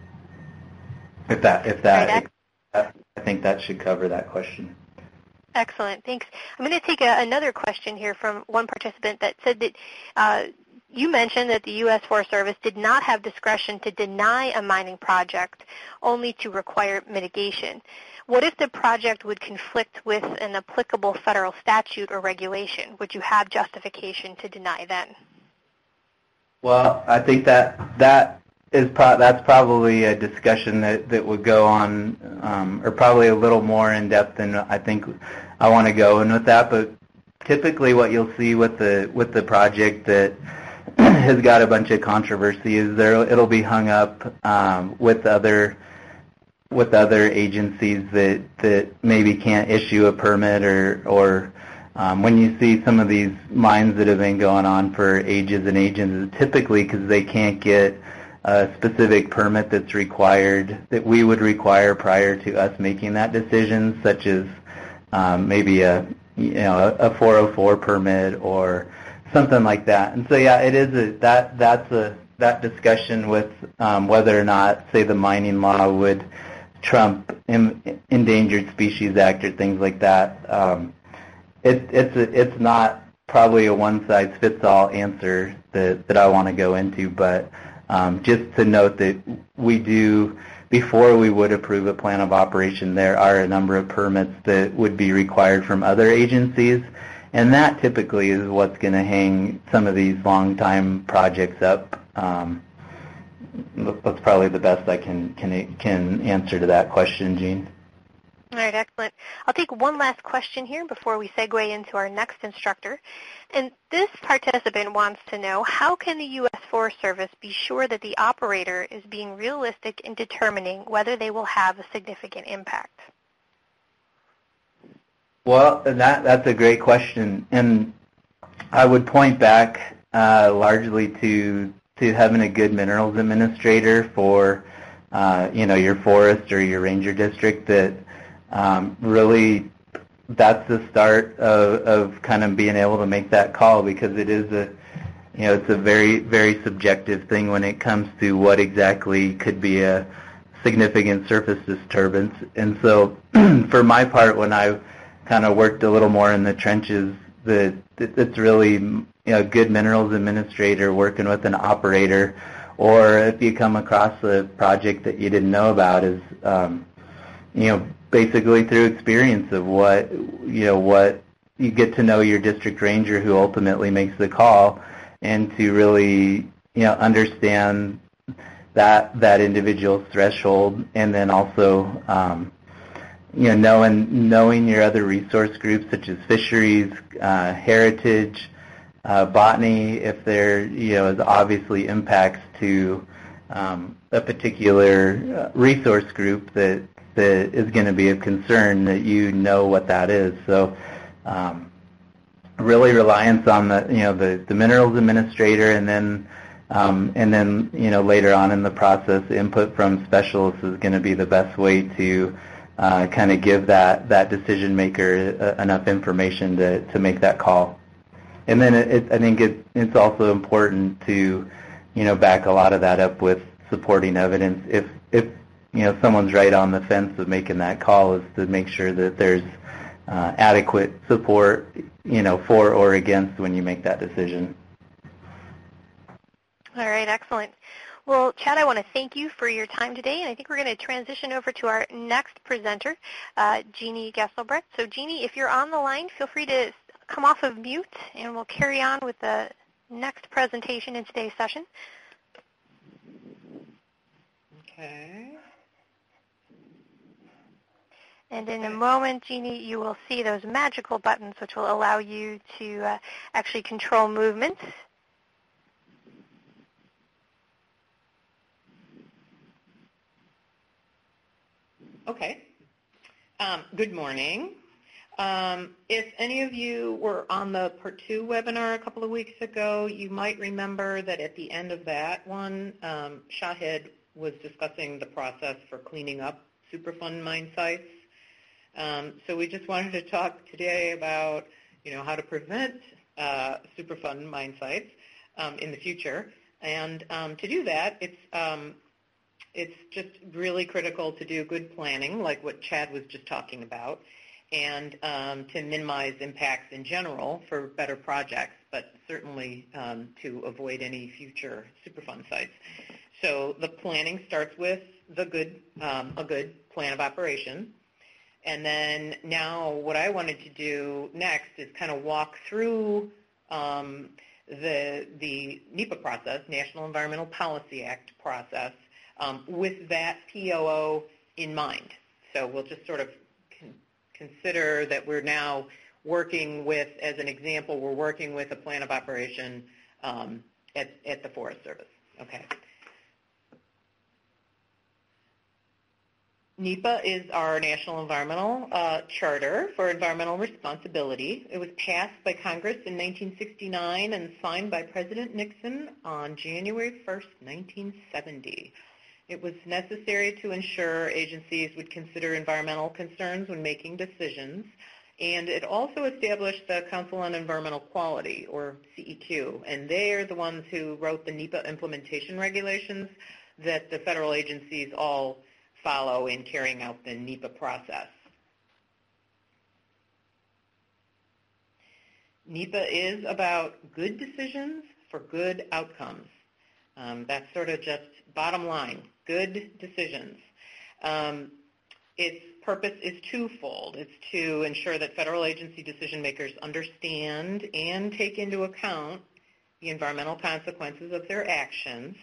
If that if that, if, I think that should cover that question. Excellent, thanks. I'm going to take a, another question here from one participant that said that. Uh, You mentioned that the U S Forest Service did not have discretion to deny a mining project, only to require mitigation. What if the project would conflict with an applicable federal statute or regulation? Would you have justification to deny then? Well, I think that that is pro- that's probably a discussion that, that would go on, um, or probably a little more in depth than I think I want to go in with that. But typically, what you'll see with the with the project that has got a bunch of controversy is there it'll be hung up um, with other with other agencies that that maybe can't issue a permit, or or um, when you see some of these mines that have been going on for ages and ages, typically because they can't get a specific permit that's required, that we would require prior to us making that decision, such as um, maybe a you know a four oh four permit or something like that. And so, yeah, it is a, that that's a that discussion with um, whether or not, say, the mining law would trump in, Endangered Species Act or things like that. Um, it, it's a, it's not probably a one-size-fits-all answer that that I want to go into, but um, just to note that we do, before we would approve a plan of operation, there are a number of permits that would be required from other agencies. And that typically is what's going to hang some of these long-time projects up. Um, that's probably the best I can, can can answer to that question, Jean. All right, excellent. I'll take one last question here before we segue into our next instructor. And this participant wants to know, how can the U S Forest Service be sure that the operator is being realistic in determining whether they will have a significant impact? Well, that that's a great question, and I would point back uh, largely to to having a good minerals administrator for uh, you know your forest or your ranger district. That um, really that's the start of, of kind of being able to make that call, because it is a you know it's a very very subjective thing when it comes to what exactly could be a significant surface disturbance. And so, for my part, when I kind of worked a little more in the trenches, that it's really you know, a good minerals administrator working with an operator, or if you come across a project that you didn't know about, is um, you know basically through experience of what you know what you get to know your district ranger who ultimately makes the call, and to really you know understand that that individual's threshold, and then also um, you know, knowing knowing your other resource groups such as fisheries, uh, heritage, uh, botany, if there you know is obviously impacts to um, a particular resource group that that is going to be of concern, that you know what that is. So, um, really reliance on the you know the, the minerals administrator, and then Um, and then, you know, later on in the process, input from specialists is going to be the best way to uh, kind of give that, that decision maker uh, enough information to, to make that call. And then it, it, I think it, it's also important to, you know, back a lot of that up with supporting evidence. If, if you know, someone's right on the fence of making that call, is to make sure that there's uh, adequate support, you know, for or against when you make that decision. All right, excellent. Well, Chad, I want to thank you for your time today, and I think we're going to transition over to our next presenter, uh, Jeannie Gesselbrecht. So, Jeannie, if you're on the line, feel free to come off of mute, and we'll carry on with the next presentation in today's session. Okay. And in a moment, Jeannie, you will see those magical buttons, which will allow you to uh, actually control movement. Okay. Um, good morning. Um, if any of you were on the part two webinar a couple of weeks ago, you might remember that at the end of that one, um, Shahid was discussing the process for cleaning up Superfund mine sites. Um, so we just wanted to talk today about, you know, how to prevent uh, Superfund mine sites um, in the future. And um, to do that, it's um, It's just really critical to do good planning, like what Chad was just talking about, and um, to minimize impacts in general for better projects, but certainly um, to avoid any future Superfund sites. So the planning starts with the good, um, a good plan of operation. And then now what I wanted to do next is kind of walk through um, the, the NEPA process, National Environmental Policy Act process, Um, with that P O O in mind. So we'll just sort of con consider that we're now working with, as an example, we're working with a plan of operation um, at, at the Forest Service. Okay. NEPA is our National Environmental uh, Charter for Environmental Responsibility. It was passed by Congress in nineteen sixty-nine and signed by President Nixon on January first, nineteen seventy. It was necessary to ensure agencies would consider environmental concerns when making decisions, and it also established the Council on Environmental Quality, or C E Q, and they are the ones who wrote the NEPA implementation regulations that the federal agencies all follow in carrying out the NEPA process. NEPA is about good decisions for good outcomes. Um, that's sort of just bottom line, good decisions. Um, its purpose is twofold. It's to ensure that federal agency decision makers understand and take into account the environmental consequences of their actions,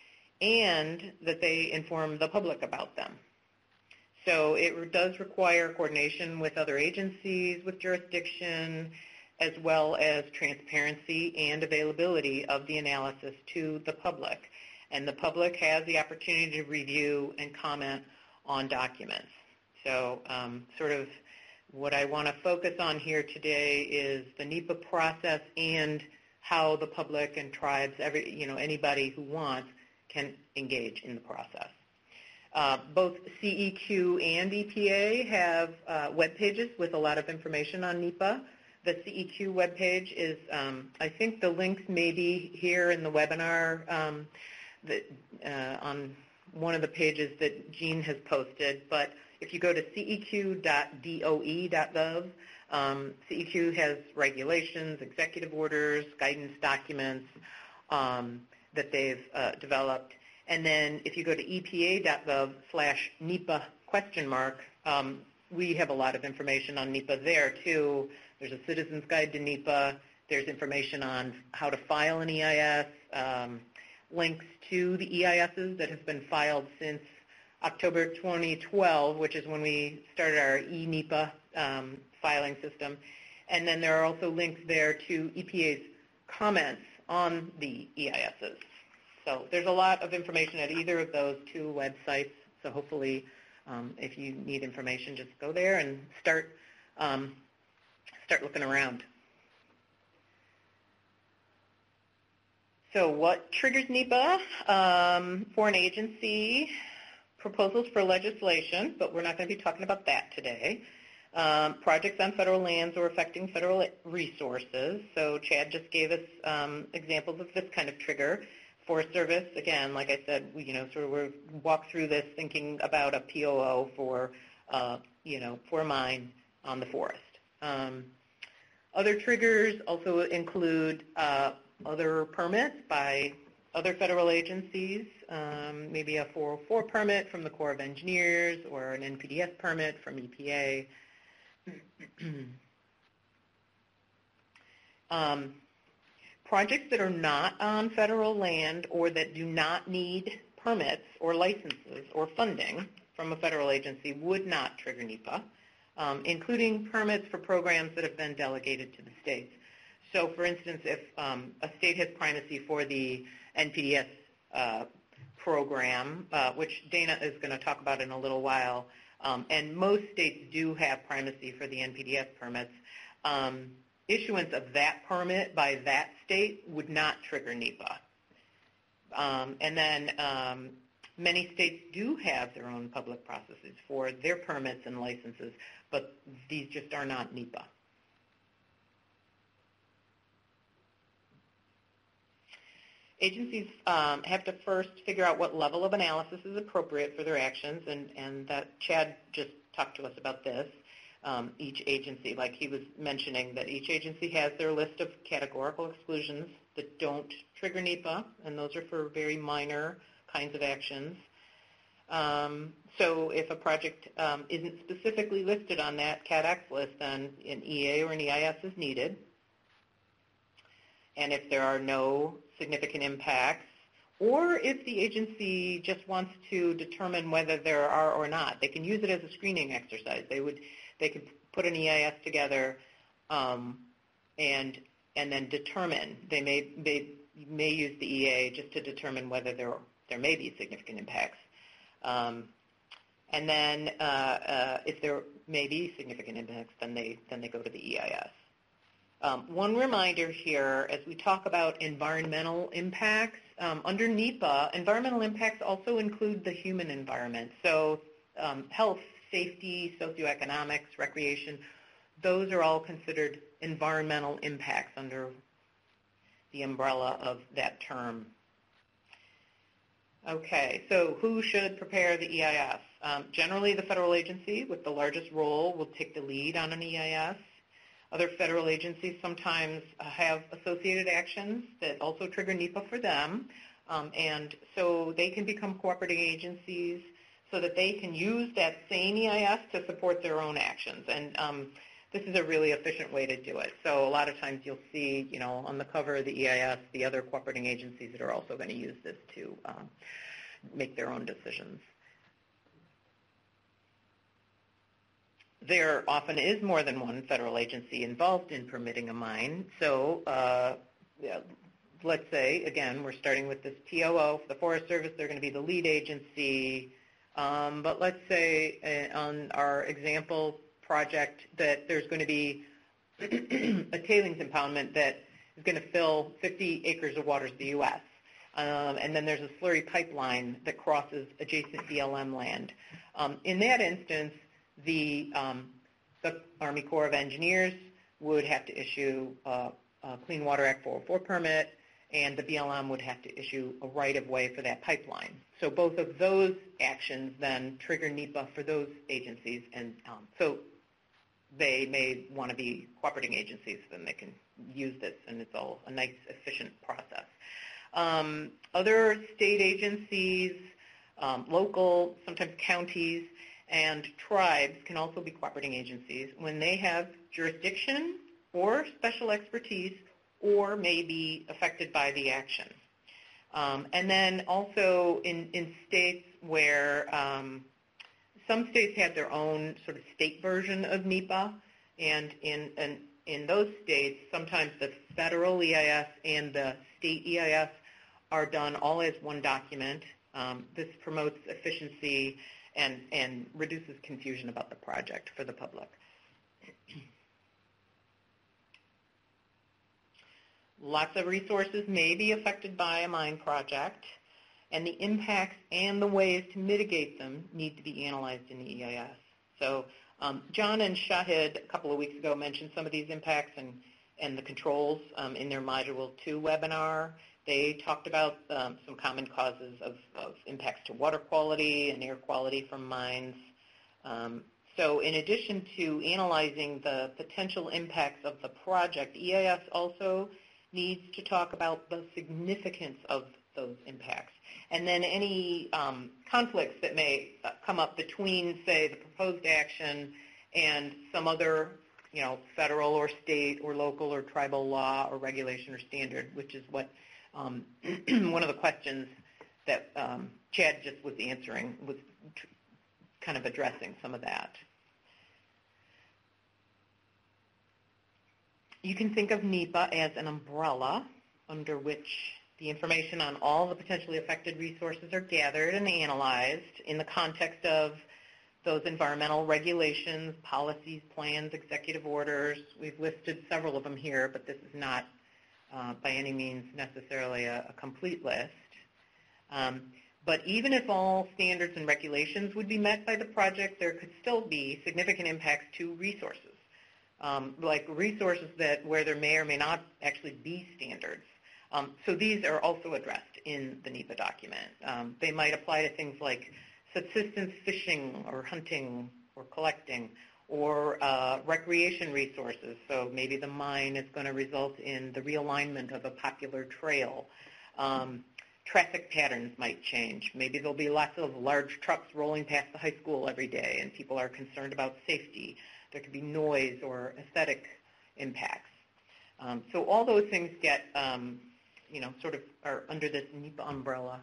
and that they inform the public about them. So it does require coordination with other agencies, with jurisdiction, as well as transparency and availability of the analysis to the public. And the public has the opportunity to review and comment on documents. So um, sort of what I want to focus on here today is the NEPA process and how the public and tribes, every, you know, anybody who wants can engage in the process. Uh, both C E Q and E P A have uh, web pages with a lot of information on NEPA. The C E Q webpage is, um, I think the links may be here in the webinar um, that, uh, on one of the pages that Jean has posted, but if you go to C E Q dot D O E dot gov, um, C E Q has regulations, executive orders, guidance documents um, that they've uh, developed. And then if you go to E P A dot gov slash NEPA question mark, um, we have a lot of information on NEPA there too. There's a citizen's guide to NEPA. There's information on how to file an E I S, um, links to the E I Ss that have been filed since October twenty twelve, which is when we started our e-NEPA um, filing system. And then there are also links there to E P A's comments on the E I Ss. So there's a lot of information at either of those two websites. So hopefully um, if you need information, just go there and start um, start looking around. So what triggers NEPA? Um, for an agency, proposals for legislation, but we're not going to be talking about that today. Um, projects on federal lands or affecting federal resources. So Chad just gave us um, examples of this kind of trigger. Forest Service, again, like I said, we, you know, sort of we walk through this thinking about a P O O for, uh, you know, for a mine on the forest. Um, other triggers also include uh, other permits by other federal agencies, um, maybe a four oh four permit from the Corps of Engineers or an N P D S permit from E P A. um, projects that are not on federal land or that do not need permits or licenses or funding from a federal agency would not trigger NEPA, um, including permits for programs that have been delegated to the states. So, for instance, if um, a state has primacy for the N P D S uh, program, uh, which Dana is going to talk about in a little while, um, and most states do have primacy for the N P D S permits, um, issuance of that permit by that state would not trigger NEPA. Um, and then um, many states do have their own public processes for their permits and licenses, but these just are not NEPA. Agencies um, have to first figure out what level of analysis is appropriate for their actions, and, and that Chad just talked to us about this. Um, each agency, like he was mentioning, that each agency has their list of categorical exclusions that don't trigger NEPA, and those are for very minor kinds of actions. Um, so if a project um, isn't specifically listed on that C A D X list, then an E A or an E I S is needed. And if there are no significant impacts, or if the agency just wants to determine whether there are or not, they can use it as a screening exercise. They would, they could put an E I S together um, and and then determine. They may they may use the E A just to determine whether there there may be significant impacts. Um, and then uh, uh, if there may be significant impacts, then they then they go to the E I S. Um, one reminder here, as we talk about environmental impacts, um, under NEPA, environmental impacts also include the human environment. So um, health, safety, socioeconomics, recreation, those are all considered environmental impacts under the umbrella of that term. Okay, so who should prepare the E I S? Um, generally, the federal agency with the largest role will take the lead on an E I S. Other federal agencies sometimes have associated actions that also trigger NEPA for them, um, and so they can become cooperating agencies so that they can use that same E I S to support their own actions. And um, this is a really efficient way to do it. So a lot of times you'll see, you know, on the cover of the E I S, the other cooperating agencies that are also going to use this to um, make their own decisions. There often is more than one federal agency involved in permitting a mine. So uh, yeah, let's say, again, we're starting with this P O O for the Forest Service. They're going to be the lead agency. Um, but let's say uh, on our example project that there's going to be a tailings impoundment that is going to fill fifty acres of waters of the U S Um, and then there's a slurry pipeline that crosses adjacent B L M land. Um, in that instance, The, um, the Army Corps of Engineers would have to issue a, a Clean Water Act four oh four permit, and the B L M would have to issue a right-of-way for that pipeline. So both of those actions then trigger NEPA for those agencies, and um, so they may want to be cooperating agencies, then they can use this, and it's all a nice, efficient process. Um, other state agencies, um, local, sometimes counties, and tribes can also be cooperating agencies when they have jurisdiction or special expertise or may be affected by the action. Um, and then also in, in states where um, some states have their own sort of state version of NEPA, and in, in, in those states, sometimes the federal E I S and the state E I S are done all as one document. Um, this promotes efficiency and, and reduces confusion about the project for the public. lots of resources may be affected by a mine project, and the impacts and the ways to mitigate them need to be analyzed in the E I S. So um, John and Shahid a couple of weeks ago mentioned some of these impacts and, and the controls um, in their Module two webinar. They talked about um, some common causes of, of impacts to water quality and air quality from mines. Um, so in addition to analyzing the potential impacts of the project, E I S also needs to talk about the significance of those impacts. And then any um, conflicts that may uh, come up between, say, the proposed action and some other, you know, federal or state or local or tribal law or regulation or standard, which is what um, one of the questions that um, Chad just was answering was kind of addressing some of that. You can think of NEPA as an umbrella under which the information on all the potentially affected resources are gathered and analyzed in the context of those environmental regulations, policies, plans, executive orders. We've listed several of them here, but this is not uh, by any means necessarily a, a complete list. Um, but even if all standards and regulations would be met by the project, there could still be significant impacts to resources, um, like resources that where there may or may not actually be standards. Um, so these are also addressed in the NEPA document. Um, they might apply to things like subsistence fishing or hunting or collecting, or uh, recreation resources. So maybe the mine is going to result in the realignment of a popular trail. Um, traffic patterns might change. Maybe there'll be lots of large trucks rolling past the high school every day and people are concerned about safety. There could be noise or aesthetic impacts. Um, so all those things get um, you know, sort of are under this NEPA umbrella.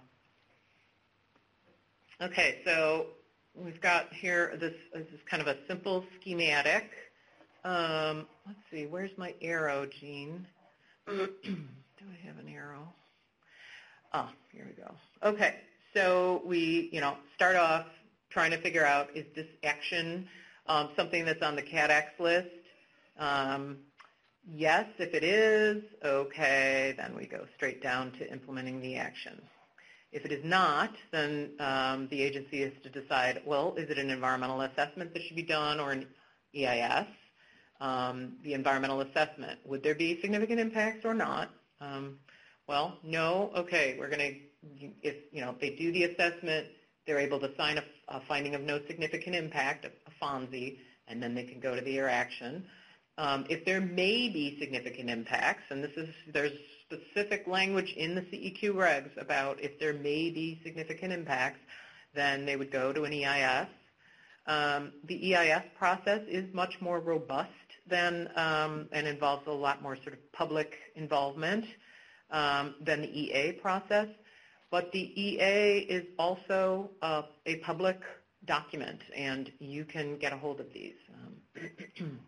Okay, so we've got here this, this is kind of a simple schematic. Um, let's see, where's my arrow, Jean? Do I have an arrow? Oh, here we go. Okay, so we, you know, start off trying to figure out, is this action um, something that's on the C A D X list? Um, Yes, if it is, okay, then we go straight down to implementing the action. If it is not, then um, the agency has to decide, well, is it an environmental assessment that should be done or an E I S? Um, the environmental assessment, would there be significant impacts or not? Um, well, no, okay, we're going to, if you know, if they do the assessment, they're able to sign a, a finding of no significant impact, a, a FONSI, and then they can go to their action. Um, if there may be significant impacts, and this is, there's specific language in the C E Q regs about if there may be significant impacts, then they would go to an E I S. Um, the E I S process is much more robust than, um, and involves a lot more sort of public involvement um, than the E A process. But the E A is also uh, a public document, and you can get a hold of these. Um,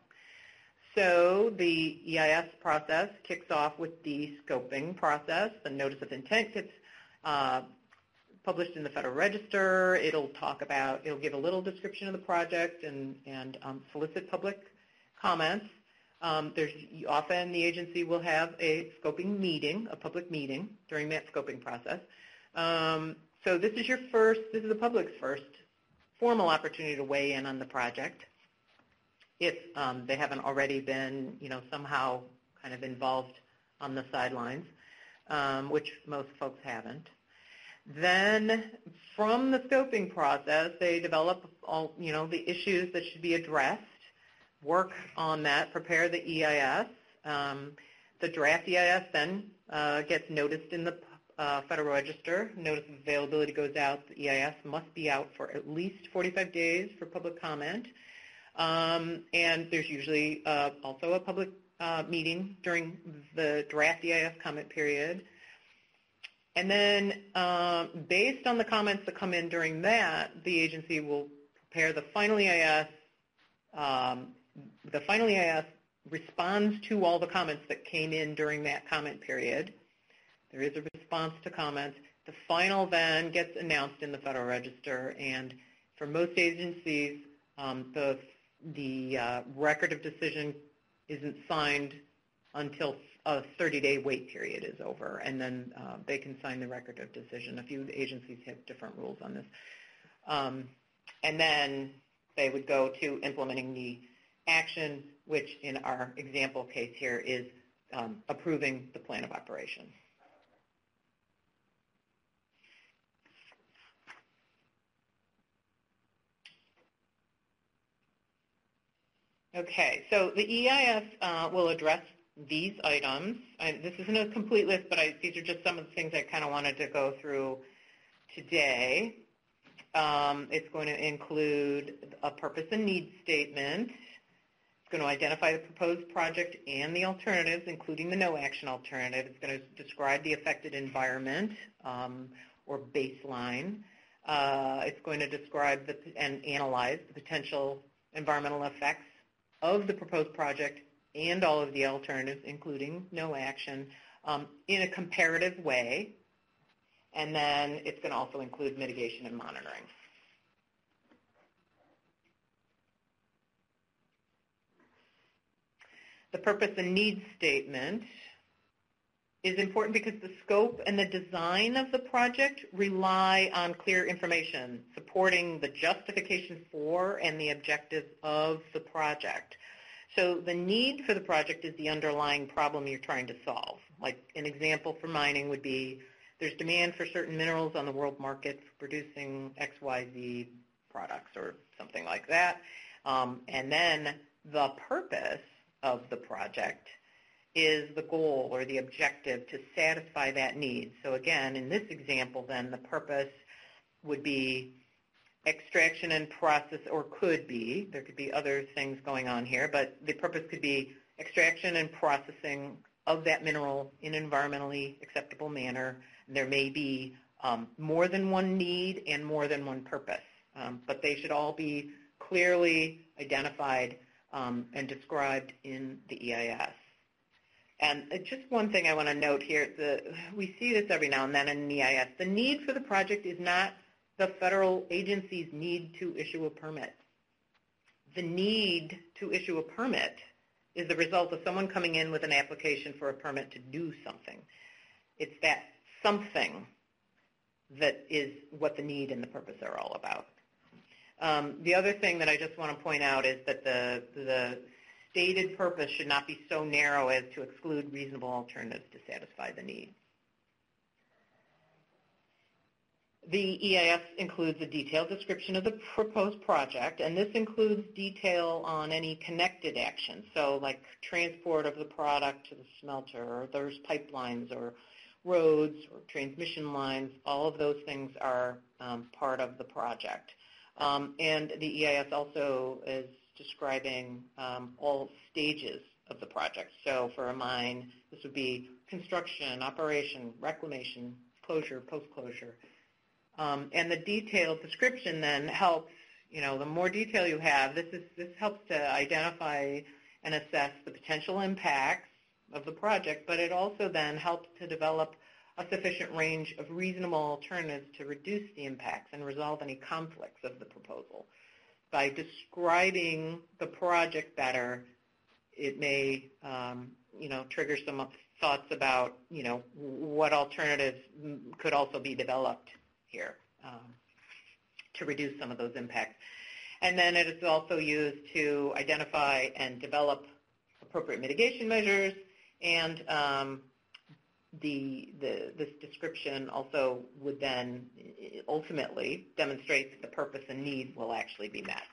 So the E I S process kicks off with the scoping process. The notice of intent gets uh, published in the Federal Register. It'll talk about, it'll give a little description of the project and, and um, solicit public comments. Um, there's often the agency will have a scoping meeting, a public meeting during that scoping process. Um, so this is your first, this is the public's first formal opportunity to weigh in on the project, if um, they haven't already been, you know, somehow kind of involved on the sidelines, um, which most folks haven't. Then from the scoping process, they develop all, you know, the issues that should be addressed, work on that, prepare the E I S. Um, the draft E I S then uh, gets noticed in the uh, Federal Register. Notice of availability goes out. The E I S must be out for at least forty-five days for public comment. Um, and there's usually uh, also a public uh, meeting during the draft E I S comment period. And then uh, based on the comments that come in during that, the agency will prepare the final E I S. Um, the final E I S responds to all the comments that came in during that comment period. There is a response to comments. The final then gets announced in the Federal Register, and for most agencies, um, the The uh, record of decision isn't signed until a thirty-day wait period is over, and then uh, they can sign the record of decision. A few agencies have different rules on this. Um, and then they would go to implementing the action, which in our example case here is um, approving the plan of operation. Okay, so the E I S uh, will address these items. I, this isn't a complete list, but I, these are just some of the things I kind of wanted to go through today. Um, it's going to include a purpose and need statement. It's going to identify the proposed project and the alternatives, including the no action alternative. It's going to describe the affected environment um, or baseline. Uh, it's going to describe the, and analyze the potential environmental effects of the proposed project and all of the alternatives, including no action, um, in a comparative way. And then it's going to also include mitigation and monitoring. The purpose and needs statement is important because the scope and the design of the project rely on clear information supporting the justification for and the objectives of the project. So the need for the project is the underlying problem you're trying to solve. Like an example for mining would be there's demand for certain minerals on the world market for producing X Y Z products or something like that. Um, and then the purpose of the project is the goal or the objective to satisfy that need. So again, in this example then, the purpose would be extraction and process, or could be, there could be other things going on here, but the purpose could be extraction and processing of that mineral in an environmentally acceptable manner. There may be um, more than one need and more than one purpose, um, but they should all be clearly identified um, and described in the E I S. And just one thing I want to note here, the, we see this every now and then in the E I S. The need for the project is not the federal agency's need to issue a permit. The need to issue a permit is the result of someone coming in with an application for a permit to do something. It's that something that is what the need and the purpose are all about. Um, the other thing that I just want to point out is that the, the stated purpose should not be so narrow as to exclude reasonable alternatives to satisfy the need. The E I S includes a detailed description of the proposed project, and this includes detail on any connected actions, so like transport of the product to the smelter, or there's pipelines or roads or transmission lines. All of those things are um, part of the project. Um, and the E I S also is describing um, all stages of the project. So for a mine, this would be construction, operation, reclamation, closure, post-closure. Um, and the detailed description then helps, you know, the more detail you have, this, is, this helps to identify and assess the potential impacts of the project, but it also then helps to develop a sufficient range of reasonable alternatives to reduce the impacts and resolve any conflicts of the proposal. By describing the project better, it may, um, you know, trigger some thoughts about, you know, what alternatives could also be developed here um, to reduce some of those impacts. And then it is also used to identify and develop appropriate mitigation measures, and um, the, the, this description also would then ultimately demonstrate that the purpose and need will actually be met.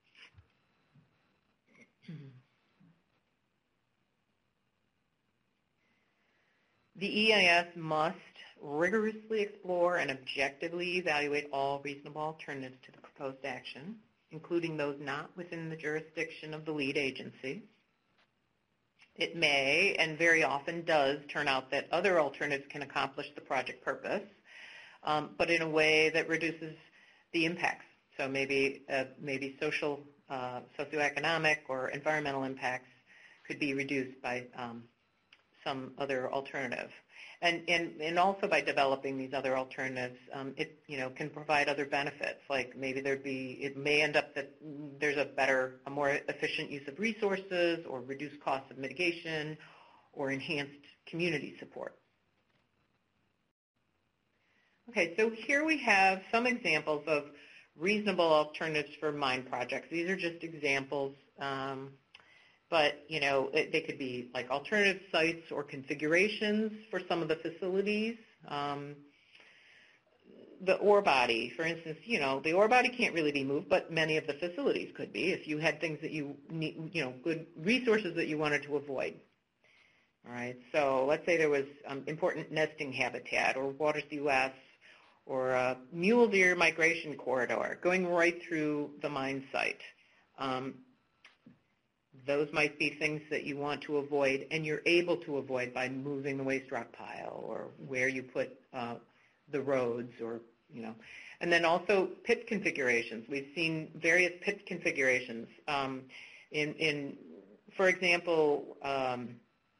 The E I S must rigorously explore and objectively evaluate all reasonable alternatives to the proposed action, including those not within the jurisdiction of the lead agency. It may, and very often does, turn out that other alternatives can accomplish the project purpose, um, but in a way that reduces the impacts. So maybe, uh, maybe social, uh, socioeconomic or environmental impacts could be reduced by um, some other alternative. And, and, and also by developing these other alternatives, um, it you know can provide other benefits. Like maybe there'd be, it may end up that there's a better, a more efficient use of resources, or reduced costs of mitigation, or enhanced community support. Okay, so here we have some examples of reasonable alternatives for mine projects. These are just examples, um, but you know it, they could be like alternative sites or configurations for some of the facilities. Um, the ore body, for instance, you know the ore body can't really be moved, but many of the facilities could be if you had things that you need, you know, good resources that you wanted to avoid. All right, so let's say there was um, important nesting habitat or Waters U S or a mule deer migration corridor going right through the mine site. Um, those might be things that you want to avoid, and you're able to avoid by moving the waste rock pile or where you put uh, the roads, or you know. And then also pit configurations. We've seen various pit configurations. Um, in, in, for example, um,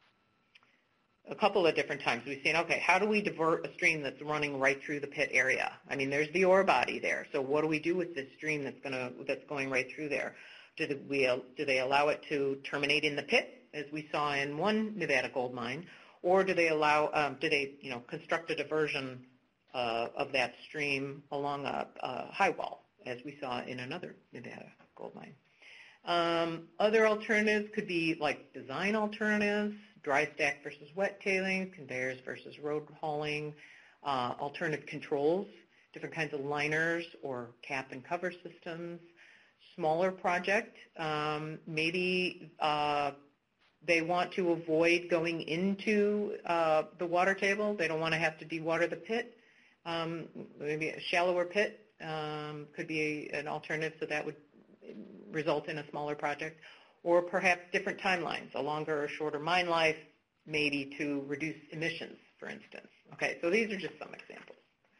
a couple of different times we've seen, okay, how do we divert a stream that's running right through the pit area? I mean, there's the ore body there, so what do we do with this stream that's gonna that's going right through there? Do the, we do they allow it to terminate in the pit, as we saw in one Nevada gold mine, or do they allow um, do they you know construct a diversion uh, of that stream along a, a high wall, as we saw in another Nevada gold mine? Um, other alternatives could be like design alternatives, dry stack versus wet tailings, conveyors versus road hauling, uh, alternative controls, different kinds of liners or cap and cover systems, smaller project. Um, maybe uh, they want to avoid going into uh, the water table. They don't want to have to dewater the pit. Um, maybe a shallower pit um, could be an alternative, so that would result in a smaller project. Or perhaps different timelines, a longer or shorter mine life, maybe to reduce emissions, for instance. Okay, so these are just some examples.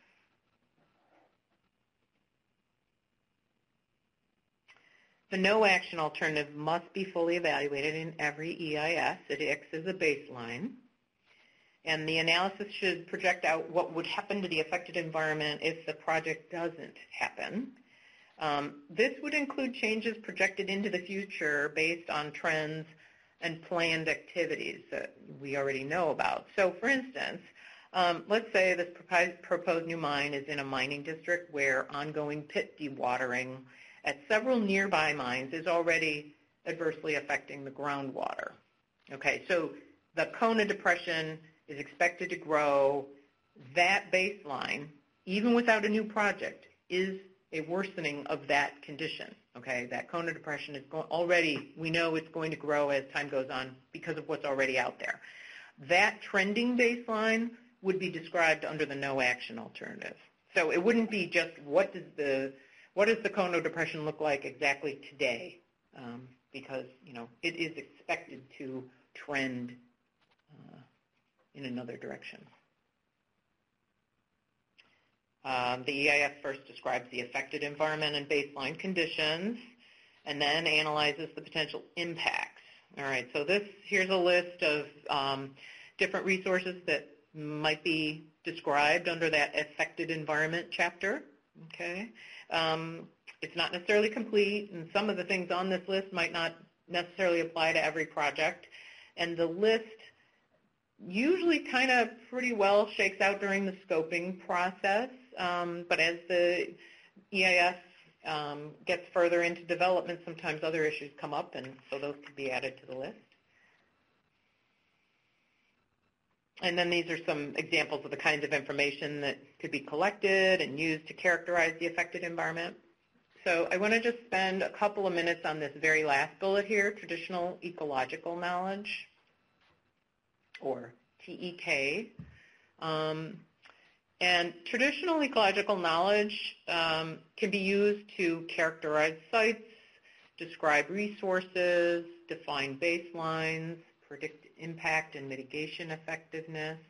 The no-action alternative must be fully evaluated in every E I S. It acts as a baseline. And the analysis should project out what would happen to the affected environment if the project doesn't happen. Um, this would include changes projected into the future based on trends and planned activities that we already know about. So, for instance, um, let's say this proposed, proposed new mine is in a mining district where ongoing pit dewatering at several nearby mines is already adversely affecting the groundwater. Okay, so the Kona Depression is expected to grow. That baseline, even without a new project, is a worsening of that condition. Okay, that Kona Depression is go- already, we know it's going to grow as time goes on because of what's already out there. That trending baseline would be described under the no action alternative. So it wouldn't be just what does the what does the Kona Depression look like exactly today, um, because you know it is expected to trend uh, in another direction. Um, the E I S first describes the affected environment and baseline conditions, and then analyzes the potential impacts. All right, so this here's a list of um, different resources that might be described under that affected environment chapter. Okay, um, it's not necessarily complete, and some of the things on this list might not necessarily apply to every project, and the list usually kind of pretty well shakes out during the scoping process. Um, but as the E I S um, gets further into development, sometimes other issues come up, and so those could be added to the list. And then these are some examples of the kinds of information that could be collected and used to characterize the affected environment. So I want to just spend a couple of minutes on this very last bullet here, traditional ecological knowledge, or T E K. Um, And traditional ecological knowledge um, can be used to characterize sites, describe resources, define baselines, predict impact and mitigation effectiveness.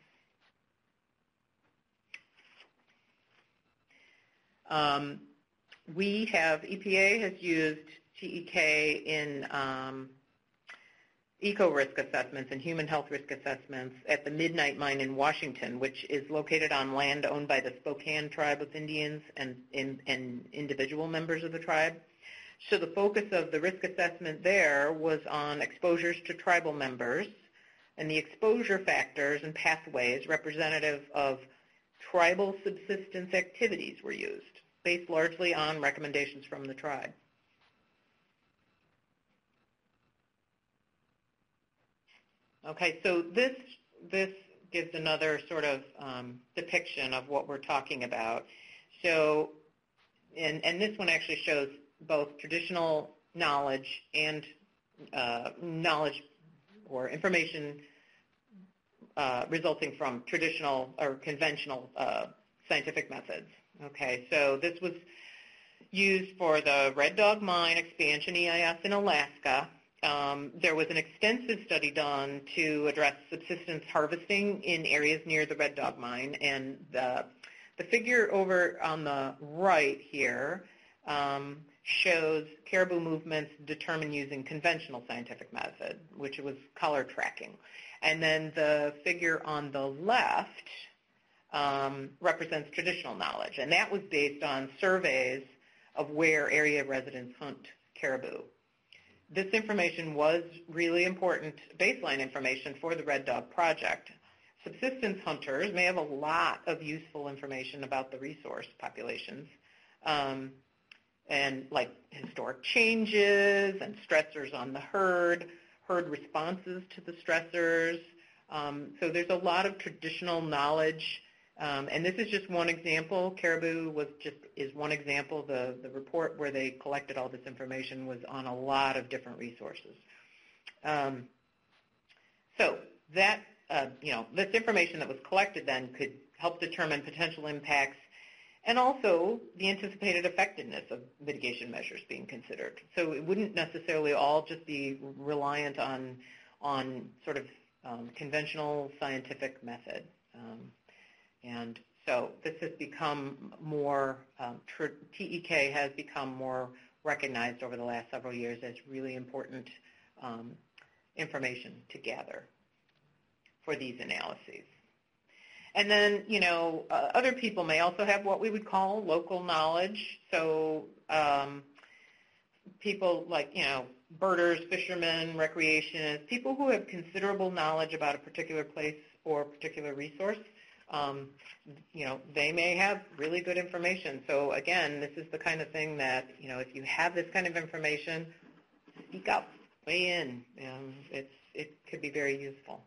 Um, we have, E P A has used T E K in um, eco-risk assessments and human health risk assessments at the Midnight Mine in Washington, which is located on land owned by the Spokane Tribe of Indians and, and, and individual members of the tribe. So the focus of the risk assessment there was on exposures to tribal members, And the exposure factors and pathways representative of tribal subsistence activities were used, based largely on recommendations from the tribe. Okay, so this, this gives another sort of um, depiction of what we're talking about. So, and, and this one actually shows both traditional knowledge and uh, knowledge or information uh, resulting from traditional or conventional uh, scientific methods. Okay, so this was used for the Red Dog Mine expansion E I S in Alaska. Um, there was an extensive study done to address subsistence harvesting in areas near the Red Dog Mine, and the, the figure over on the right here um, shows caribou movements determined using conventional scientific method, which was color tracking. And then the figure on the left um, represents traditional knowledge, and that was based on surveys of where area residents hunt caribou. This information was really important baseline information for the Red Dog Project. Subsistence hunters may have a lot of useful information about the resource populations, um, and like historic changes and stressors on the herd, herd responses to the stressors. Um, so there's a lot of traditional knowledge. Um, and this is just one example. Caribou was just is one example. The, the report where they collected all this information was on a lot of different resources. Um, so that, uh, you know, this information that was collected then could help determine potential impacts and also the anticipated effectiveness of mitigation measures being considered. So it wouldn't necessarily all just be reliant on, on sort of um, conventional scientific method. Um, And so this has become more, um, T E K has become more recognized over the last several years as really important um, information to gather for these analyses. And then, you know, uh, other people may also have what we would call local knowledge. So um, people like, you know, birders, fishermen, recreationists, people who have considerable knowledge about a particular place or a particular resource. Um, you know, they may have really good information. So again, this is the kind of thing that, you know, if you have this kind of information, speak up, weigh in. Um, it's, it could be very useful.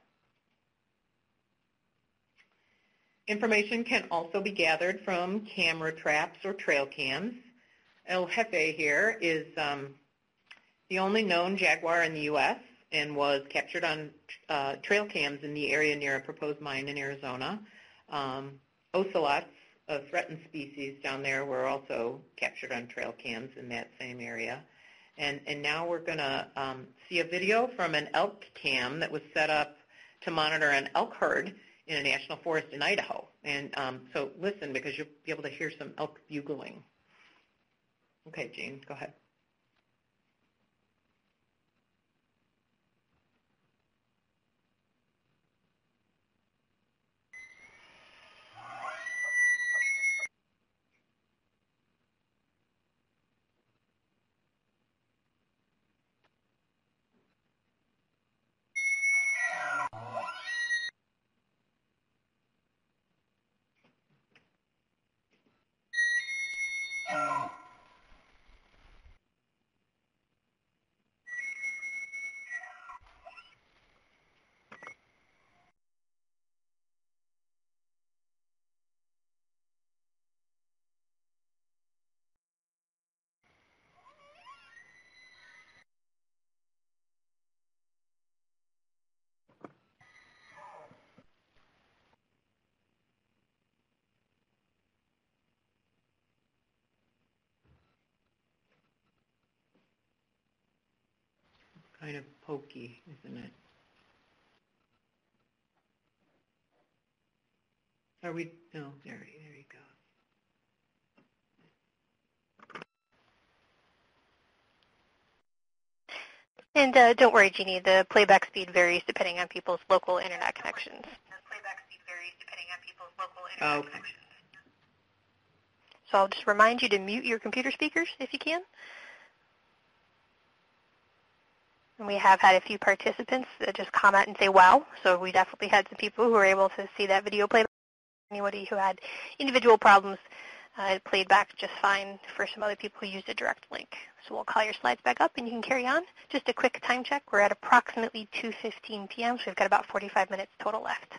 Information can also be gathered from camera traps or trail cams. El Jefe here is um, the only known jaguar in the U S and was captured on uh, trail cams in the area near a proposed mine in Arizona. Um, ocelots, a threatened species down there, were also captured on trail cams in that same area. And, and now we're going to um, see a video from an elk cam that was set up to monitor an elk herd in a national forest in Idaho. And um, so listen, because you'll be able to hear some elk bugling. Okay, Jean, go ahead. Kind of pokey, isn't it? Are we? No, there, there you go. And uh, don't worry, Jeannie, the playback speed varies depending on people's local internet connections. The playback speed varies depending on people's local internet okay. connections. So I'll just remind you to mute your computer speakers if you can. And we have had a few participants that just comment and say, wow. So we definitely had some people who were able to see that video play. Anybody who had individual problems, uh, it played back just fine for some other people who used a direct link. So we'll call your slides back up and you can carry on. Just a quick time check. We're at approximately two fifteen p m, so we've got about forty-five minutes total left.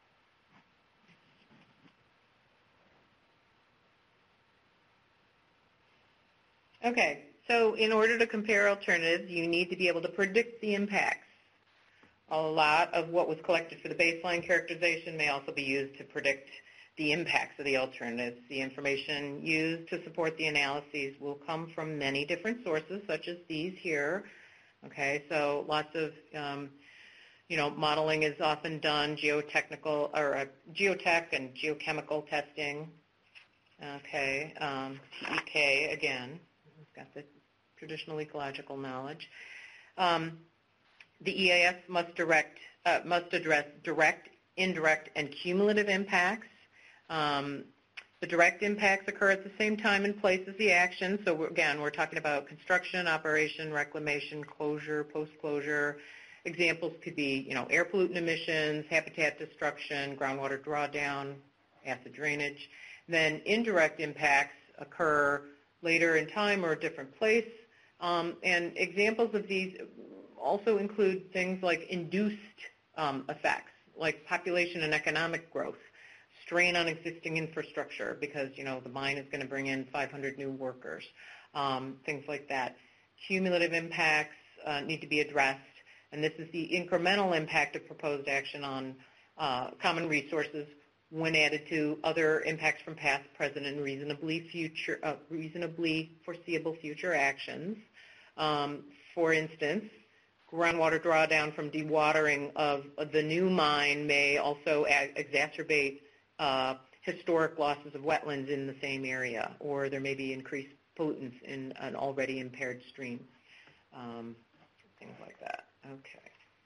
Okay, so in order to compare alternatives, you need to be able to predict the impacts. A lot of what was collected for the baseline characterization may also be used to predict the impacts of the alternatives. The information used to support the analyses will come from many different sources, such as these here. Okay, so lots of, um, you know, modeling is often done, geotechnical, or uh, geotech and geochemical testing. Okay, um, T E K again. Got the traditional ecological knowledge. Um, the E A S must direct, uh, must address direct, indirect, and cumulative impacts. Um, the direct impacts occur at the same time and place as the action. So we're, again, we're talking about construction, operation, reclamation, closure, post-closure. Examples could be, you know, air pollutant emissions, habitat destruction, groundwater drawdown, acid drainage. Then indirect impacts occur later in time or a different place. Um, and examples of these also include things like induced um, effects, like population and economic growth, strain on existing infrastructure because, you know, the mine is going to bring in five hundred new workers, um, things like that. Cumulative impacts uh, need to be addressed, and this is the incremental impact of proposed action on uh, common resources when added to other impacts from past, present, and reasonably future, uh, reasonably foreseeable future actions. Um, for instance, groundwater drawdown from dewatering of, of the new mine may also ag- exacerbate uh, historic losses of wetlands in the same area, or there may be increased pollutants in an already impaired stream, um, things like that. Okay.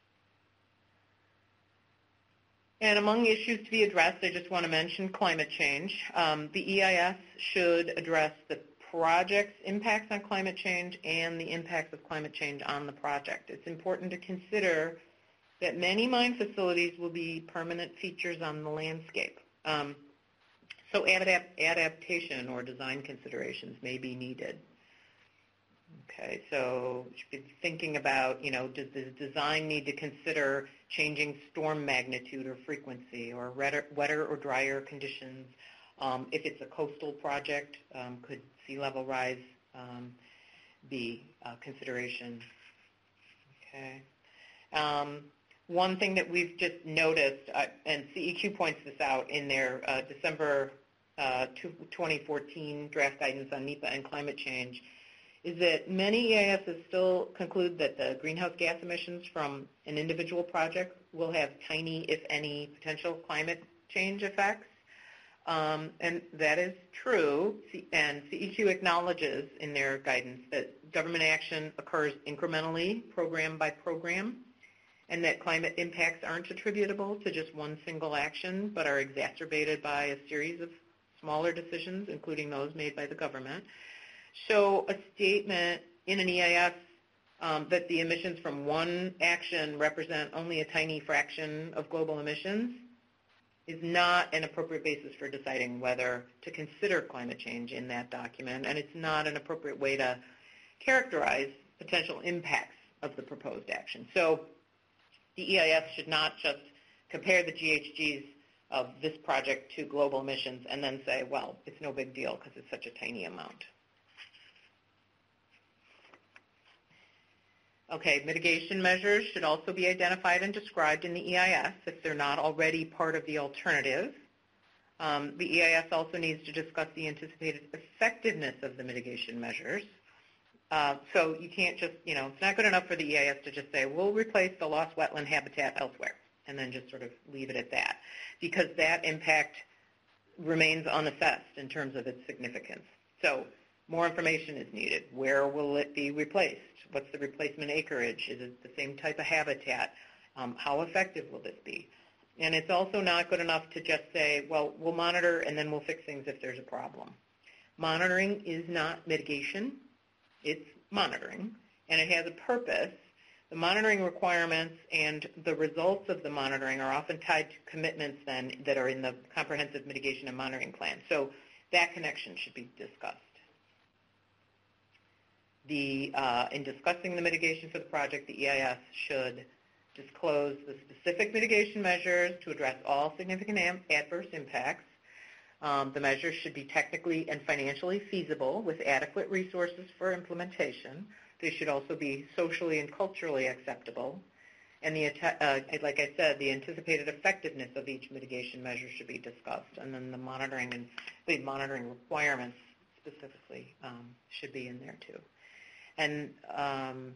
And among issues to be addressed, I just want to mention climate change. Um, the E I S should address the project's impacts on climate change and the impacts of climate change on the project. It's important to consider that many mine facilities will be permanent features on the landscape. Um, so adapt adaptation or design considerations may be needed. Okay, so you should be thinking about, you know, does the design need to consider changing storm magnitude or frequency, or wetter, wetter or drier conditions? Um, if it's a coastal project, um, could sea level rise um, be a consideration? Okay. Um, one thing that we've just noticed, uh, and C E Q points this out in their uh, December uh, twenty fourteen draft guidance on NEPA and climate change, is that many E I Ss still conclude that the greenhouse gas emissions from an individual project will have tiny, if any, potential climate change effects. Um, and that is true, and C E Q acknowledges in their guidance that government action occurs incrementally, program by program, and that climate impacts aren't attributable to just one single action, but are exacerbated by a series of smaller decisions, including those made by the government. So a statement in an E I S um, that the emissions from one action represent only a tiny fraction of global emissions is not an appropriate basis for deciding whether to consider climate change in that document, and it's not an appropriate way to characterize potential impacts of the proposed action. So the E I S should not just compare the G H Gs of this project to global emissions and then say, well, it's no big deal because it's such a tiny amount. Okay, mitigation measures should also be identified and described in the E I S if they're not already part of the alternative. Um, the E I S also needs to discuss the anticipated effectiveness of the mitigation measures. Uh, so you can't just, you know, it's not good enough for the E I S to just say, we'll replace the lost wetland habitat elsewhere, and then just sort of leave it at that, because that impact remains unassessed in terms of its significance. So more information is needed. Where will it be replaced? What's the replacement acreage? Is it the same type of habitat? Um, how effective will this be? And it's also not good enough to just say, well, we'll monitor and then we'll fix things if there's a problem. Monitoring is not mitigation. It's monitoring, and it has a purpose, The monitoring requirements and the results of the monitoring are often tied to commitments then that are in the Comprehensive Mitigation and Monitoring Plan. So that connection should be discussed. The, uh, in discussing the mitigation for the project, the E I S should disclose the specific mitigation measures to address all significant am- adverse impacts. Um, the measures should be technically and financially feasible with adequate resources for implementation. They should also be socially and culturally acceptable. And the, uh, like I said, the anticipated effectiveness of each mitigation measure should be discussed. And then the monitoring and the monitoring requirements specifically um, should be in there too. And um,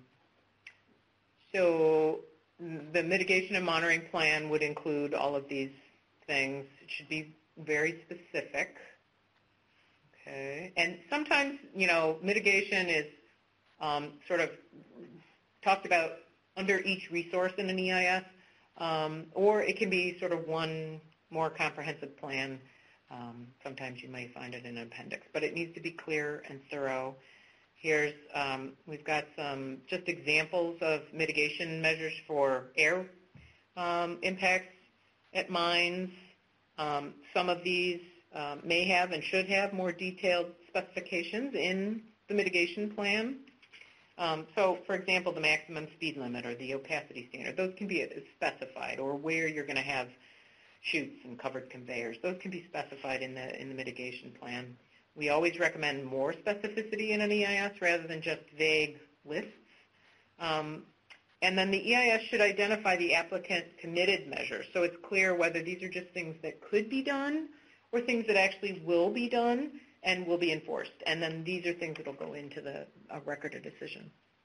so the mitigation and monitoring plan would include all of these things. It should be very specific. Okay. And sometimes, you know, mitigation is um, sort of talked about under each resource in an E I S, um, or it can be sort of one more comprehensive plan. Um, sometimes you may find it in an appendix, but it needs to be clear and thorough. Here's, um, we've got some just examples of mitigation measures for air um, impacts at mines. Um, some of these um, may have and should have more detailed specifications in the mitigation plan. Um, so, for example, the maximum speed limit or the opacity standard, those can be specified, or where you're going to have chutes and covered conveyors. Those can be specified in the in the mitigation plan. We always recommend more specificity in an E I S rather than just vague lists. Um, and then the E I S should identify the applicant committed measures, so it's clear whether these are just things that could be done or things that actually will be done and will be enforced. And then these are things that will go into the uh, record of decision.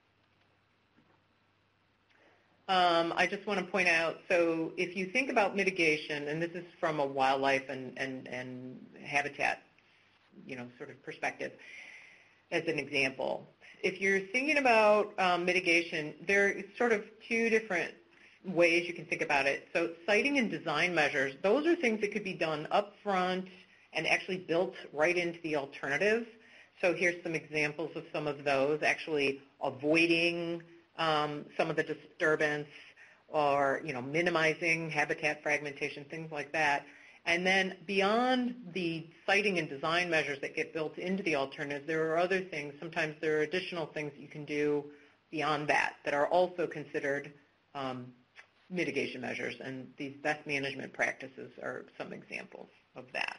Um, I just want to point out, so if you think about mitigation, and this is from a wildlife and, and, and habitat, you know, sort of perspective as an example. If you're thinking about um, mitigation, there are sort of two different ways you can think about it. So siting and design measures, those are things that could be done up front and actually built right into the alternative. So here's some examples of some of those, actually avoiding um, some of the disturbance or, you know, minimizing habitat fragmentation, things like that. And then beyond the siting and design measures that get built into the alternative, there are other things. Sometimes there are additional things that you can do beyond that that are also considered um, mitigation measures, and these best management practices are some examples of that.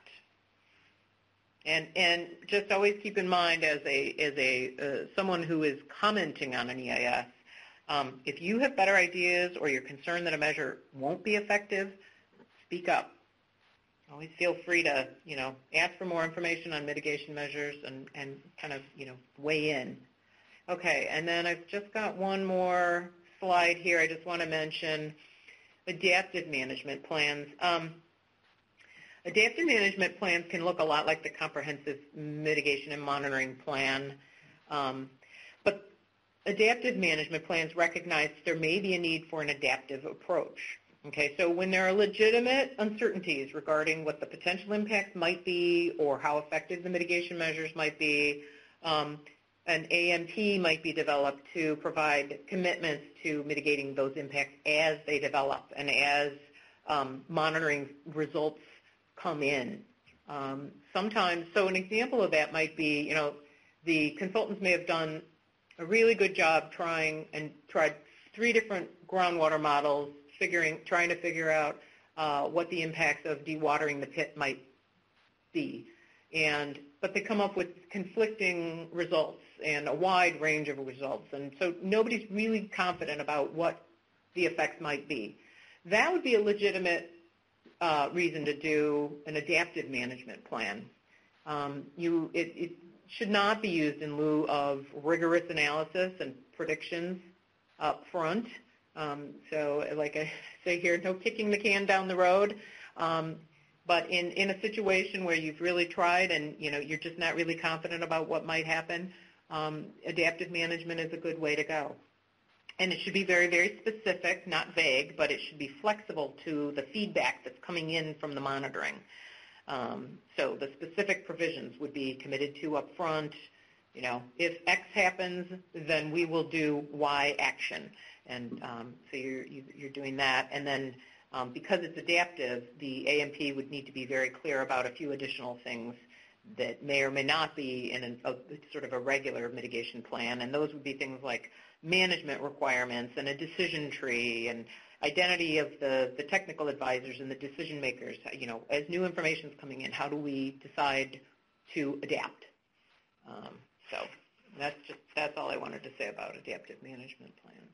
And, and just always keep in mind, as a, as a uh, someone who is commenting on an E I S, um, if you have better ideas or you're concerned that a measure won't be effective, speak up. Always feel free to, you know, ask for more information on mitigation measures and, and kind of, you know, weigh in. Okay, and then I've just got one more slide here. I just want to mention adaptive management plans. Um, adaptive management plans can look a lot like the Comprehensive Mitigation and Monitoring Plan, um, but adaptive management plans recognize there may be a need for an adaptive approach. Okay, so when there are legitimate uncertainties regarding what the potential impacts might be or how effective the mitigation measures might be, um, an A M P might be developed to provide commitments to mitigating those impacts as they develop and as um, monitoring results come in. Um, sometimes, so an example of that might be, you know, the consultants may have done a really good job trying and tried three different groundwater models, figuring, trying to figure out uh, what the impacts of dewatering the pit might be. And, but they come up with conflicting results and a wide range of results. And so nobody's really confident about what the effects might be. That would be a legitimate uh, reason to do an adaptive management plan. Um, you, it, it should not be used in lieu of rigorous analysis and predictions up front. Um, so like I say here, no kicking the can down the road. Um, but in, in a situation where you've really tried and, you know, you're just not really confident about what might happen, um, adaptive management is a good way to go. And it should be very, very specific, not vague, but it should be flexible to the feedback that's coming in from the monitoring. Um, so the specific provisions would be committed to up front, you know, if X happens, then we will do Y action. And um, so you're, you're doing that. And then um, because it's adaptive, the A M P would need to be very clear about a few additional things that may or may not be in an, a, sort of a regular mitigation plan. And those would be things like management requirements and a decision tree and identity of the, the technical advisors and the decision makers. You know, as new information is coming in, how do we decide to adapt? Um, so that's just that's all I wanted to say about adaptive management plans.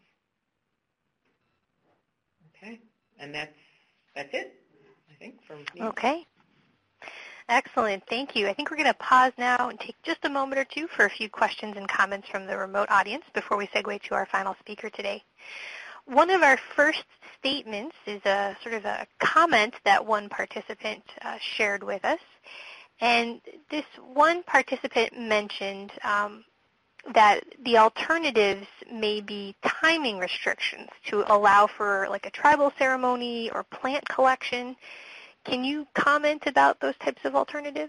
Okay, and that's that's it, I think, from me. Okay. Excellent. Thank you. I think we're going to pause now and take just a moment or two for a few questions and comments from the remote audience before we segue to our final speaker today. One of our first statements is a sort of a comment that one participant uh, shared with us. And this one participant mentioned um, that the alternatives may be timing restrictions to allow for like a tribal ceremony or plant collection. Can you comment about those types of alternatives?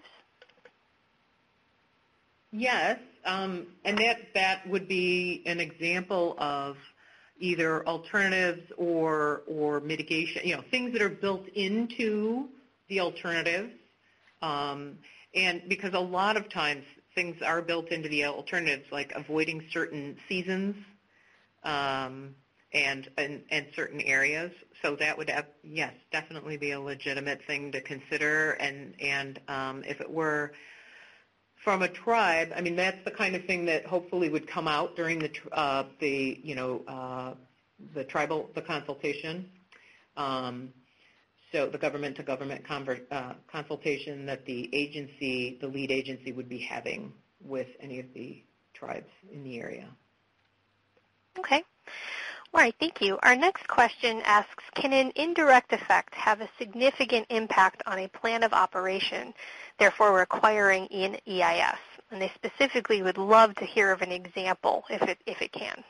Yes, um, and that, that would be an example of either alternatives or, or mitigation, you know, things that are built into the alternatives. Um, and because a lot of times things are built into the alternatives, like avoiding certain seasons um, and, and and certain areas. So that would, have, yes, definitely be a legitimate thing to consider. And and um, if it were from a tribe, I mean, that's the kind of thing that hopefully would come out during the uh, the you know uh, the tribal the consultation. Um, So the government-to-government convert, uh, consultation that the agency, the lead agency, would be having with any of the tribes in the area. Okay. All right, thank you. Our next question asks, can an indirect effect have a significant impact on a plan of operation, therefore requiring an E I S? And they specifically would love to hear of an example if it, if it can.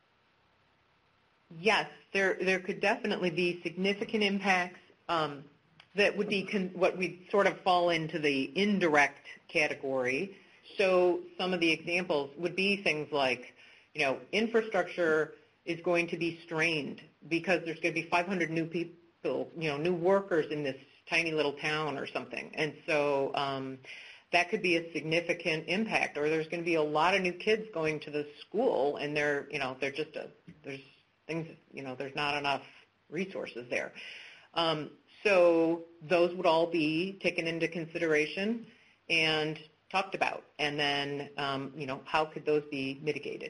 Yes, there, there could definitely be significant impacts. Um, that would be con- what we sort of fall into the indirect category. So some of the examples would be things like, you know, infrastructure is going to be strained because there's going to be five hundred new people, you know, new workers in this tiny little town or something. And so um, that could be a significant impact. Or there's going to be a lot of new kids going to the school and they're, you know, they're just, a, there's things, you know, there's not enough resources there. Um, so those would all be taken into consideration and talked about. And then, um, you know, how could those be mitigated?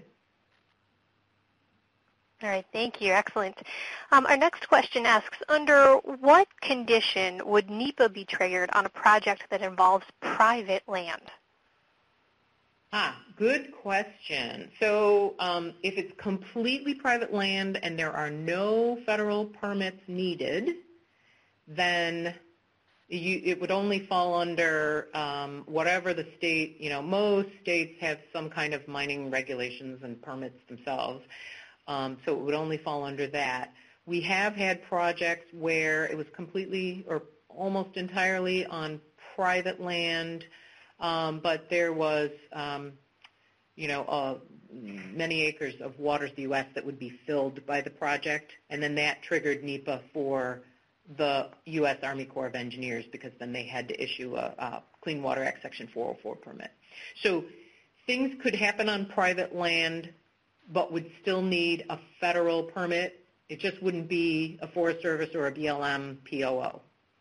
All right, thank you. Excellent. Um, our next question asks, under what condition would NEPA be triggered on a project that involves private land? Ah, good question. So um, if it's completely private land and there are no federal permits needed, then you, it would only fall under um, whatever the state, you know, most states have some kind of mining regulations and permits themselves, um, so it would only fall under that. We have had projects where it was completely or almost entirely on private land, um, but there was, um, you know, uh, many acres of waters of the U S that would be filled by the project, and then that triggered NEPA for the U S Army Corps of Engineers because then they had to issue a, a Clean Water Act Section four oh four permit. So things could happen on private land but would still need a federal permit. It just wouldn't be a Forest Service or a B L M P O O.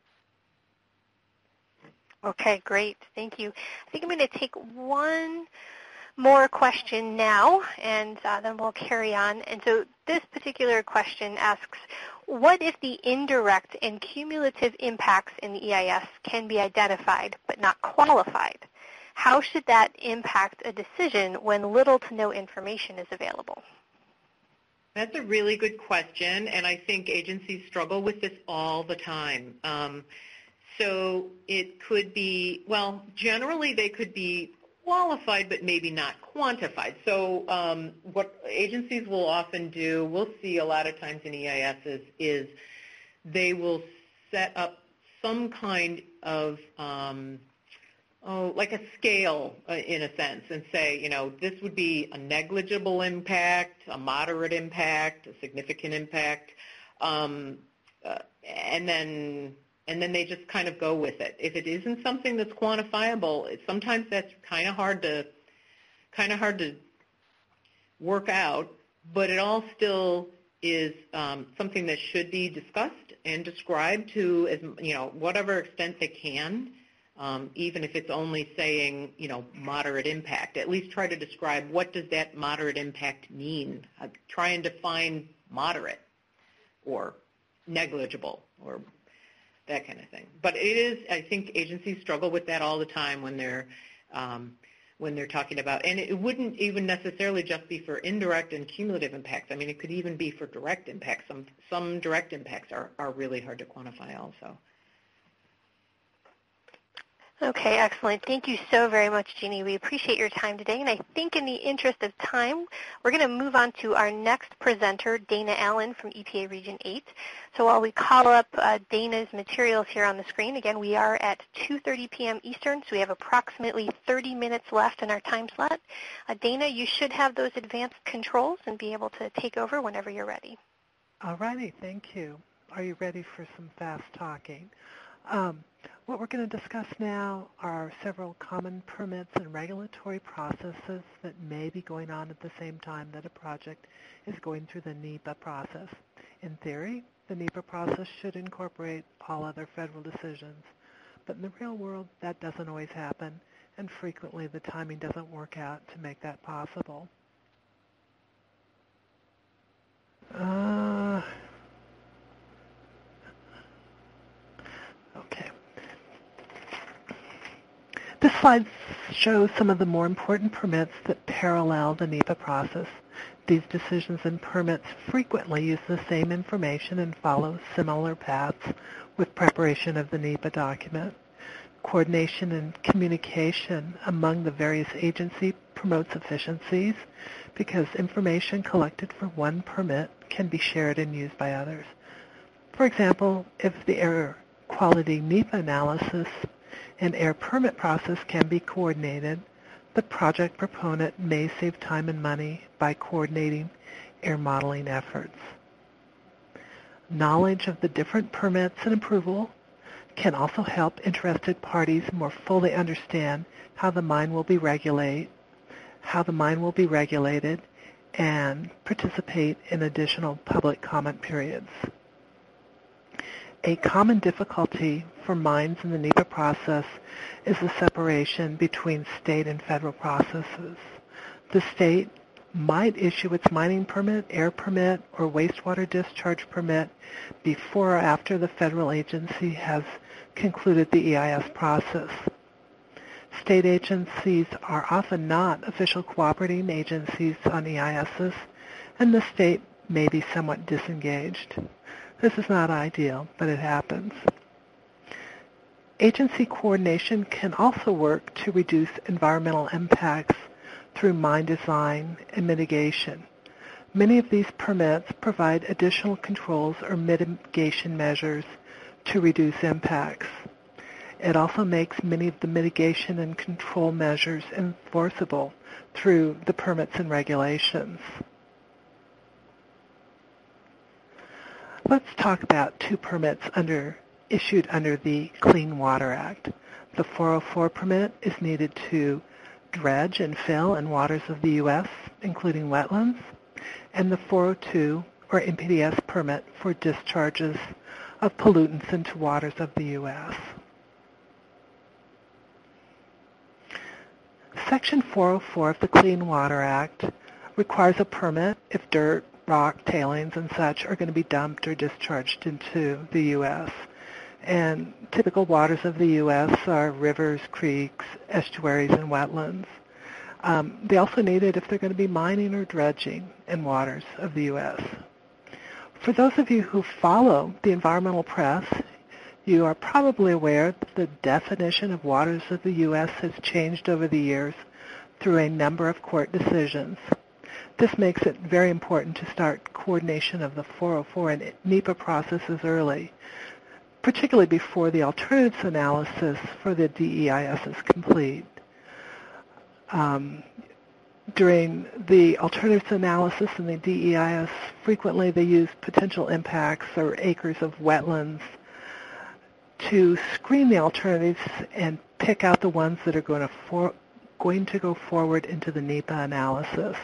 Okay, great. Thank you. I think I'm going to take one more question now, and uh, then we'll carry on. And so this particular question asks, what if the indirect and cumulative impacts in the E I S can be identified but not qualified? How should that impact a decision when little to no information is available? That's a really good question, and I think agencies struggle with this all the time. Um, so it could be, well, generally they could be qualified but maybe not quantified. So um, what agencies will often do, we'll see a lot of times in E I Ss, is they will set up some kind of um, oh, like a scale uh, in a sense, and say, you know, this would be a negligible impact, a moderate impact, a significant impact, um, uh, and then and then they just kind of go with it. If it isn't something that's quantifiable, it, sometimes that's kind of hard to kind of hard to work out, but it all still is um, something that should be discussed and described to, as you know, whatever extent they can. Um, even if it's only saying, you know, moderate impact, at least try to describe what does that moderate impact mean. Uh, try and define moderate or negligible or that kind of thing. But it is, I think agencies struggle with that all the time when they're um, when they're talking about, and it wouldn't even necessarily just be for indirect and cumulative impacts. I mean, it could even be for direct impacts. Some some direct impacts are, are really hard to quantify also. Okay, excellent. Thank you so very much, Jeannie. We appreciate your time today, and I think in the interest of time, we're going to move on to our next presenter, Dana Allen from E P A Region eight. So while we call up uh, Dana's materials here on the screen, again, we are at two thirty p.m. Eastern, so we have approximately thirty minutes left in our time slot. Uh, Dana, you should have those advanced controls and be able to take over whenever you're ready. All righty, thank you. Are you ready for some fast talking? Um, what we're going to discuss now are several common permits and regulatory processes that may be going on at the same time that a project is going through the NEPA process. In theory, the NEPA process should incorporate all other federal decisions, but in the real world, that doesn't always happen, and frequently the timing doesn't work out to make that possible. Uh, okay. This slide shows some of the more important permits that parallel the NEPA process. These decisions and permits frequently use the same information and follow similar paths with preparation of the NEPA document. Coordination and communication among the various agencies promotes efficiencies because information collected for one permit can be shared and used by others. For example, if the air quality NEPA analysis and air permit process can be coordinated, the project proponent may save time and money by coordinating air modeling efforts. Knowledge of the different permits and approval can also help interested parties more fully understand how the mine will be regulate, how the mine will be regulated, and participate in additional public comment periods. A common difficulty for mines in the NEPA process is the separation between state and federal processes. The state might issue its mining permit, air permit, or wastewater discharge permit before or after the federal agency has concluded the E I S process. State agencies are often not official cooperating agencies on E I Ss, and the state may be somewhat disengaged. This is not ideal, but it happens. Agency coordination can also work to reduce environmental impacts through mine design and mitigation. Many of these permits provide additional controls or mitigation measures to reduce impacts. It also makes many of the mitigation and control measures enforceable through the permits and regulations. Let's talk about two permits under, issued under the Clean Water Act. The four oh four permit is needed to dredge and fill in waters of the U S, including wetlands, and the four oh two, or N P D E S permit for discharges of pollutants into waters of the U S. Section four oh four of the Clean Water Act requires a permit if dirt, rock, tailings, and such are going to be dumped or discharged into the U S. And typical waters of the U S are rivers, creeks, estuaries, and wetlands. Um, they also need it if they're going to be mining or dredging in waters of the U S. For those of you who follow the environmental press, you are probably aware that the definition of waters of the U S has changed over the years through a number of court decisions. This makes it very important to start coordination of the four oh four and NEPA processes early. particularly before the alternatives analysis for the D E I S is complete. Um, during the alternatives analysis in the D E I S, frequently they use potential impacts or acres of wetlands to screen the alternatives and pick out the ones that are going to, for, going to go forward into the NEPA analysis.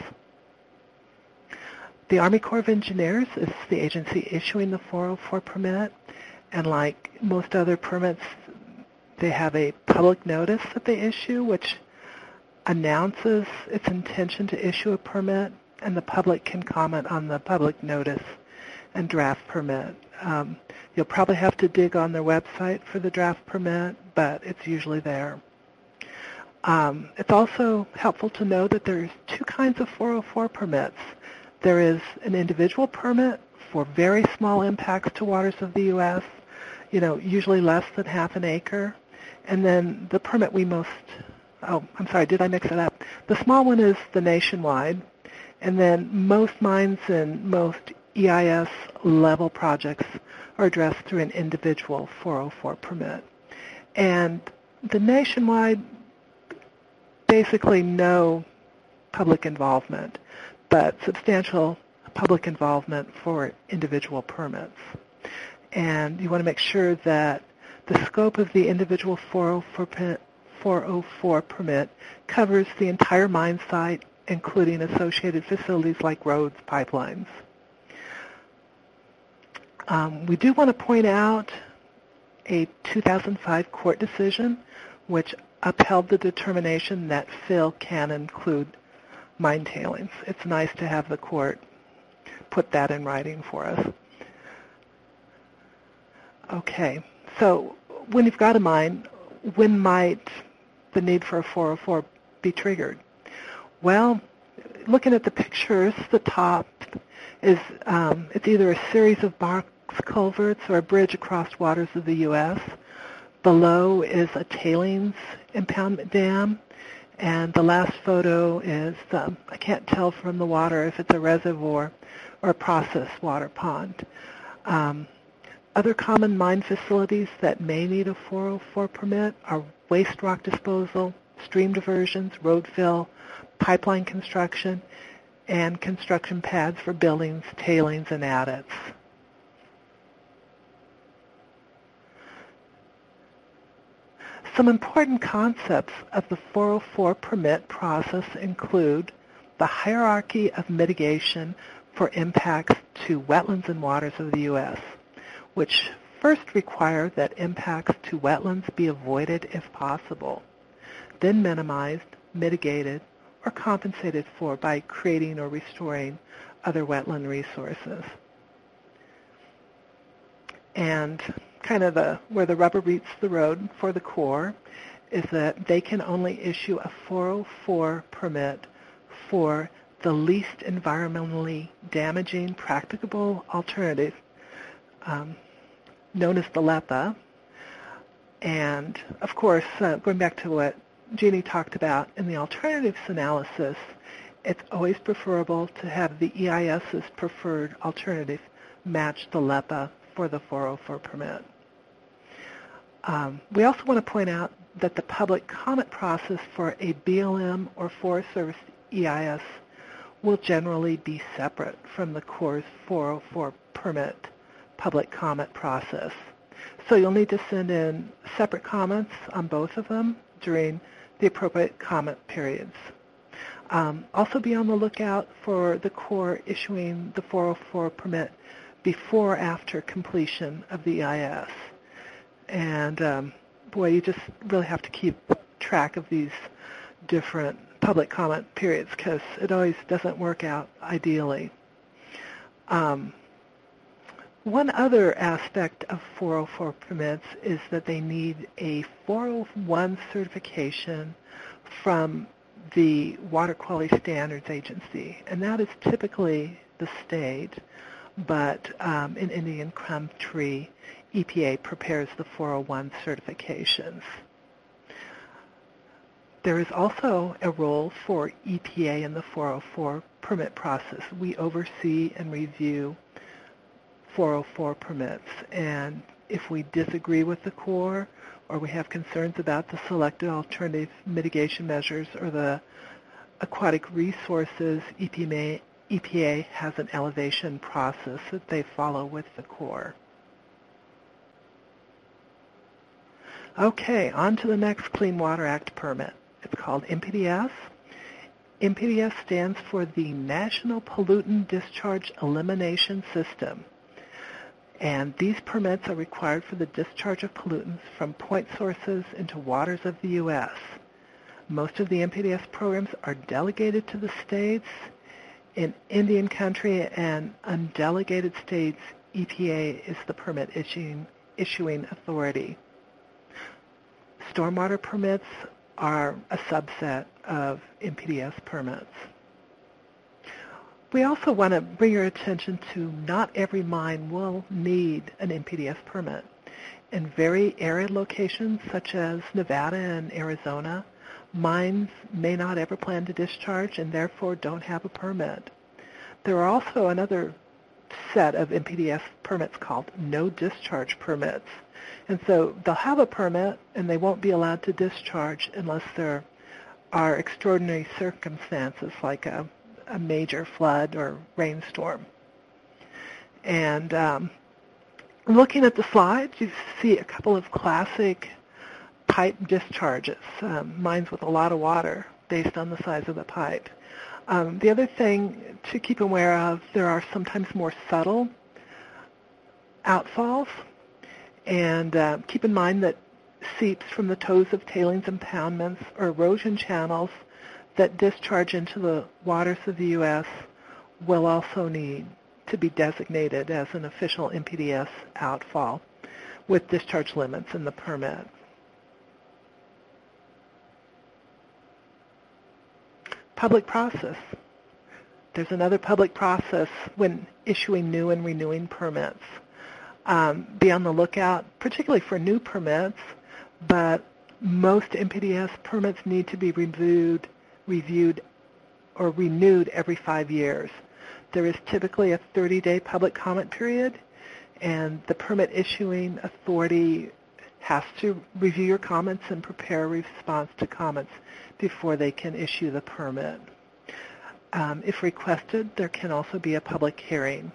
The Army Corps of Engineers is the agency issuing the four oh four permit, and like most other permits, they have a public notice that they issue, which announces its intention to issue a permit, and the public can comment on the public notice and draft permit. Um, you'll probably have to dig on their website for the draft permit, but it's usually there. Um, it's also helpful to know that there's two kinds of four oh four permits. There is an individual permit for very small impacts to waters of the U S, you know, usually less than half an acre. And then the permit we most, oh, I'm sorry, did I mix it up? The small one is the nationwide. And then most mines and most E I S level projects are addressed through an individual four oh four permit. And the nationwide, basically no public involvement, but substantial public involvement for individual permits. And you want to make sure that the scope of the individual four oh four permit covers the entire mine site, including associated facilities like roads, pipelines. Um, we do want to point out a two thousand five court decision which upheld the determination that fill can include mine tailings. It's nice to have the court put that in writing for us. Okay, so when you've got a mine, when might the need for a four oh four be triggered? Well, looking at the pictures, the top is um, it's either a series of box culverts or a bridge across waters of the U S. Below is a tailings impoundment dam. And the last photo is, um, I can't tell from the water if it's a reservoir or a processed water pond. Um, other common mine facilities that may need a four oh four permit are waste rock disposal, stream diversions, road fill, pipeline construction, and construction pads for buildings, tailings, and adits. Some important concepts of the four oh four permit process include the hierarchy of mitigation for impacts to wetlands and waters of the U S, which first require that impacts to wetlands be avoided if possible, then minimized, mitigated, or compensated for by creating or restoring other wetland resources. And kind of the, where the rubber meets the road for the Corps is that they can only issue a four oh four permit for the least environmentally damaging practicable alternative, um, known as the L E P A. And of course, uh, going back to what Jeannie talked about in the alternatives analysis, it's always preferable to have the E I S's preferred alternative match the L E P A for the four oh four permit. Um, we also want to point out that the public comment process for a B L M or Forest Service E I S will generally be separate from the Corps' four oh four permit public comment process. So you'll need to send in separate comments on both of them during the appropriate comment periods. Um, also be on the lookout for the Corps issuing the four oh four permit before or after completion of the E I S. And um, boy, you just really have to keep track of these different public comment periods because it always doesn't work out ideally. Um, one other aspect of four oh four permits is that they need a four oh one certification from the Water Quality Standards Agency, and that is typically the state, but um, in Indian Country, E P A prepares the four oh one certifications. There is also a role for E P A in the four oh four permit process. We oversee and review four oh four permits, and if we disagree with the Corps or we have concerns about the selected alternative mitigation measures or the aquatic resources, E P A, E P A has an elevation process that they follow with the Corps. Okay, on to the next Clean Water Act permit. It's called N P D S. N P D S stands for the National Pollutant Discharge Elimination System. And these permits are required for the discharge of pollutants from point sources into waters of the U S. Most of the N P D S programs are delegated to the states. In Indian country and undelegated states, E P A is the permit issuing, issuing authority. Stormwater permits are a subset of N P D S permits. We also want to bring your attention to not every mine will need an N P D S permit. In very arid locations such as Nevada and Arizona, mines may not ever plan to discharge and therefore don't have a permit. There are also another set of N P D S permits called no discharge permits. And so they'll have a permit and they won't be allowed to discharge unless there are extraordinary circumstances like a, a major flood or rainstorm. And um, looking at the slides, you see a couple of classic pipe discharges, um, mines with a lot of water based on the size of the pipe. Um, the other thing to keep aware of, there are sometimes more subtle outfalls. And uh, keep in mind that seeps from the toes of tailings impoundments or erosion channels that discharge into the waters of the U S will also need to be designated as an official N P D S outfall with discharge limits in the permit. Public process. There's another public process when issuing new and renewing permits. Um, be on the lookout, particularly for new permits, but most N P D S permits need to be reviewed, reviewed or renewed every five years. There is typically a thirty-day public comment period, and the permit issuing authority has to review your comments and prepare a response to comments before they can issue the permit. Um, if requested, there can also be a public hearing.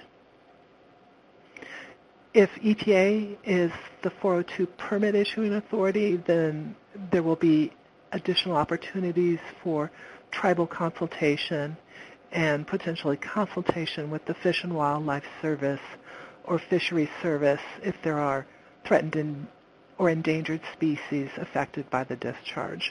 If E P A is the four oh two permit issuing authority, then there will be additional opportunities for tribal consultation and potentially consultation with the Fish and Wildlife Service or Fisheries Service if there are threatened in, or endangered species affected by the discharge.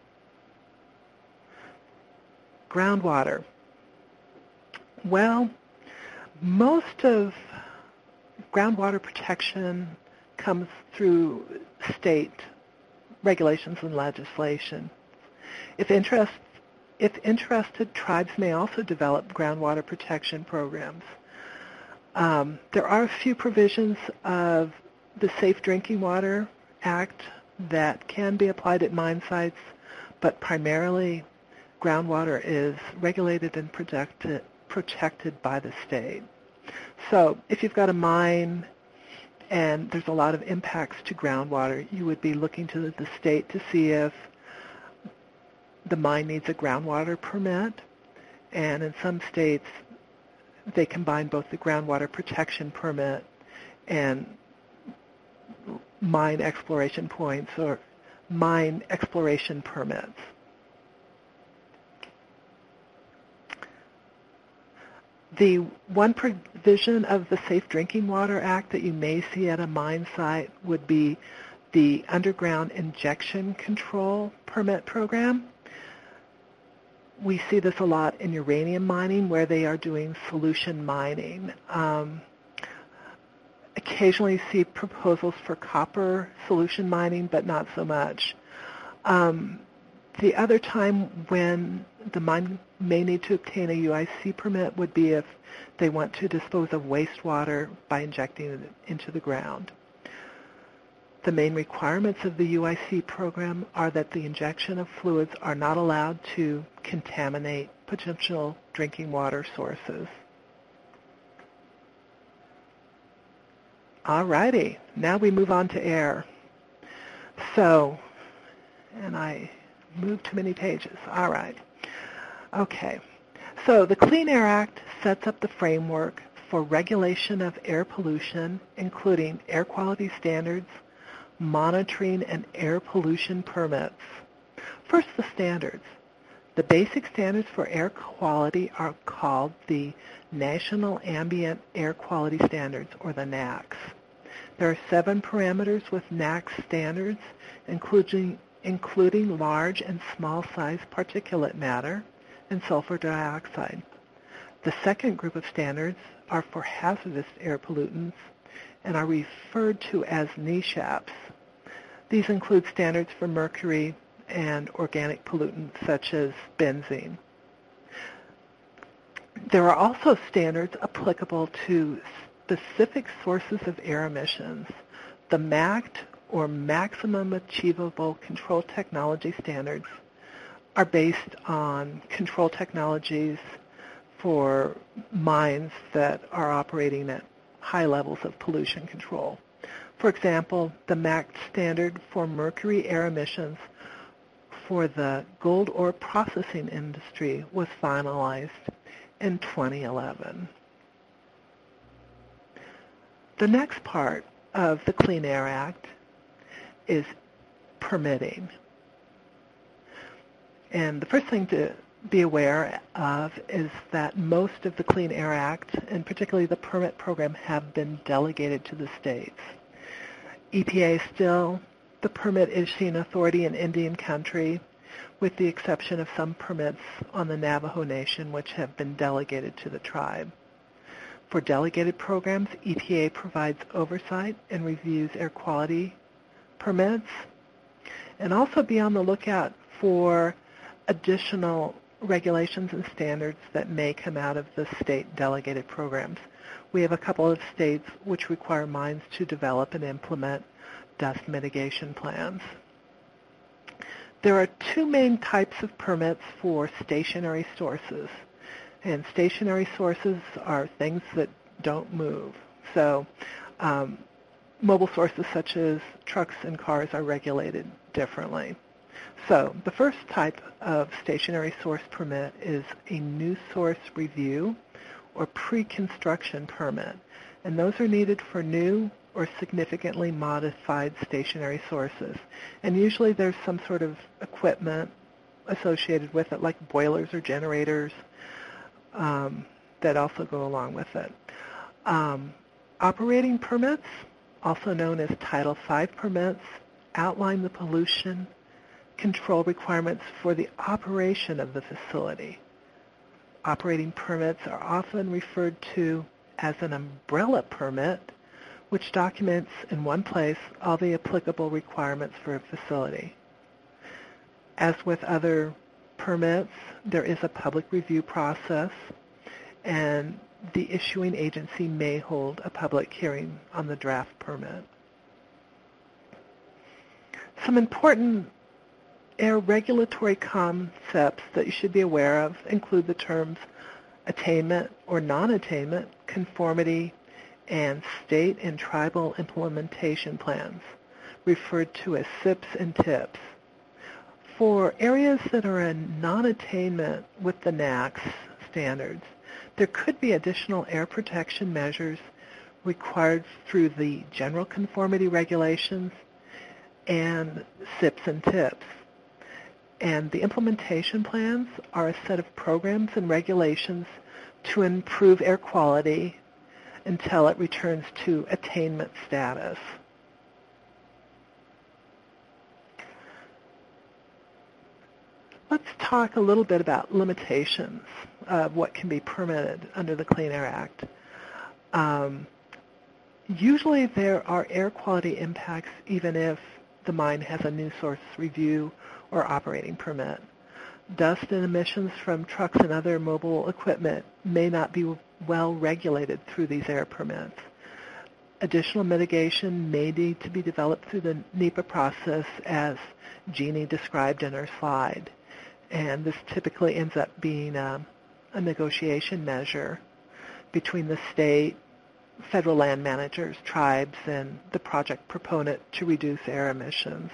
Groundwater. Well, most of groundwater protection comes through state regulations and legislation. If, interest, if interested, tribes may also develop groundwater protection programs. Um, there are a few provisions of the Safe Drinking Water Act that can be applied at mine sites, but primarily groundwater is regulated and protected, protected by the state. So if you've got a mine and there's a lot of impacts to groundwater, you would be looking to the state to see if the mine needs a groundwater permit. And in some states, they combine both the groundwater protection permit and mine exploration points or mine exploration permits. The one provision of the Safe Drinking Water Act that you may see at a mine site would be the Underground Injection Control Permit Program. We see this a lot in uranium mining where they are doing solution mining. Um, occasionally see proposals for copper solution mining, but not so much. Um, the other time when the mine may need to obtain a U I C permit would be if they want to dispose of wastewater by injecting it into the ground. The main requirements of the U I C program are that the injection of fluids are not allowed to contaminate potential drinking water sources. All righty. Now we move on to air. So, and I moved too many pages. All right. Okay. So the Clean Air Act sets up the framework for regulation of air pollution, including air quality standards, monitoring, and air pollution permits. First, the standards. The basic standards for air quality are called the National Ambient Air Quality Standards, or the N A Aqs. There are seven parameters with N A Aqs standards, including, including large and small-size particulate matter and sulfur dioxide. The second group of standards are for hazardous air pollutants and are referred to as NESHAPs. These include standards for mercury and organic pollutants such as benzene. There are also standards applicable to specific sources of air emissions. The M A C T, or Maximum Achievable Control Technology Standards, are based on control technologies for mines that are operating at high levels of pollution control. For example, the M A C T standard for mercury air emissions for the gold ore processing industry was finalized in twenty eleven. The next part of the Clean Air Act is permitting. And the first thing to be aware of is that most of the Clean Air Act, and particularly the permit program, have been delegated to the states. E P A is still the permit issuing authority in Indian country, with the exception of some permits on the Navajo Nation, which have been delegated to the tribe. For delegated programs, E P A provides oversight and reviews air quality permits, and also be on the lookout for additional regulations and standards that may come out of the state delegated programs. We have a couple of states which require mines to develop and implement dust mitigation plans. There are two main types of permits for stationary sources. And stationary sources are things that don't move. So um, mobile sources such as trucks and cars are regulated differently. So the first type of stationary source permit is a new source review or pre-construction permit. And those are needed for new or significantly modified stationary sources. And usually there's some sort of equipment associated with it, like boilers or generators, um, that also go along with it. Um, operating permits, also known as Title five permits, outline the pollution control requirements for the operation of the facility. Operating permits are often referred to as an umbrella permit, which documents in one place all the applicable requirements for a facility. As with other permits, there is a public review process, and the issuing agency may hold a public hearing on the draft permit. Some important air regulatory concepts that you should be aware of include the terms attainment or non-attainment, conformity, and state and tribal implementation plans, referred to as S I Ps and T I Ps. For areas that are in non-attainment with the N A Aqs standards, there could be additional air protection measures required through the general conformity regulations and S I Ps and T I Ps. And the implementation plans are a set of programs and regulations to improve air quality until it returns to attainment status. Let's talk a little bit about limitations of what can be permitted under the Clean Air Act. Um, usually there are air quality impacts even if the mine has a new source review or operating permit. Dust and emissions from trucks and other mobile equipment may not be well regulated through these air permits. Additional mitigation may need to be developed through the NEPA process, as Jeannie described in her slide. And this typically ends up being a, a negotiation measure between the state federal land managers, tribes, and the project proponent to reduce air emissions.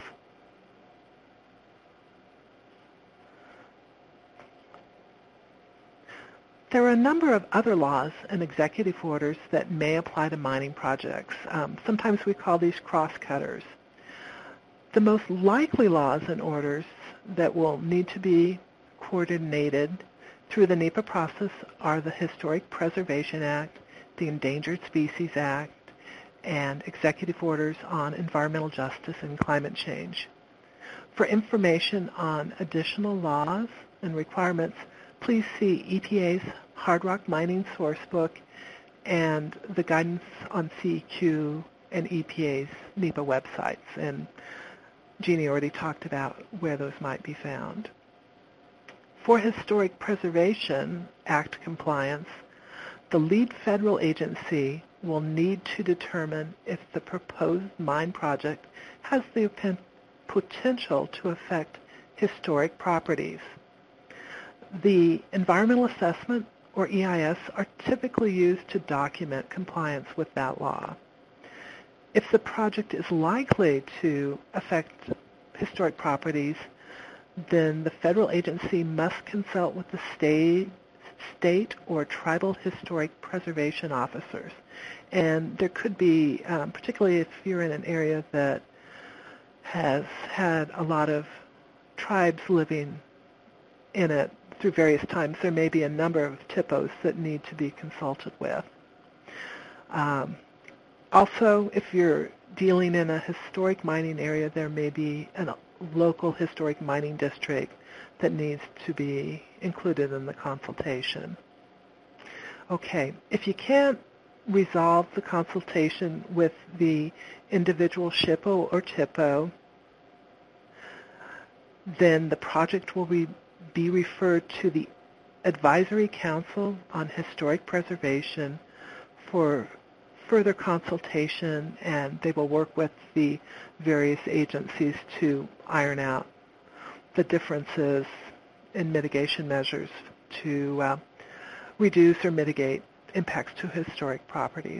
There are a number of other laws and executive orders that may apply to mining projects. Um, sometimes we call these cross-cutters. The most likely laws and orders that will need to be coordinated through the NEPA process are the Historic Preservation Act, the Endangered Species Act, and executive orders on environmental justice and climate change. For information on additional laws and requirements, please see E P A's Hard Rock Mining Sourcebook and the guidance on C E Q and E P A's NEPA websites. And Jeannie already talked about where those might be found. For Historic Preservation Act compliance, the lead federal agency will need to determine if the proposed mine project has the potential to affect historic properties. The environmental assessment, or E I S, are typically used to document compliance with that law. If the project is likely to affect historic properties, then the federal agency must consult with the state, state or tribal historic preservation officers. And there could be, um, particularly if you're in an area that has had a lot of tribes living in it through various times, there may be a number of T I P Os that need to be consulted with. Um, also, if you're dealing in a historic mining area, there may be a local historic mining district that needs to be included in the consultation. Okay, if you can't resolve the consultation with the individual S H P O or T I P O, then the project will be, be referred to the Advisory Council on Historic Preservation for further consultation, and they will work with the various agencies to iron out the differences in mitigation measures to uh, reduce or mitigate impacts to historic properties.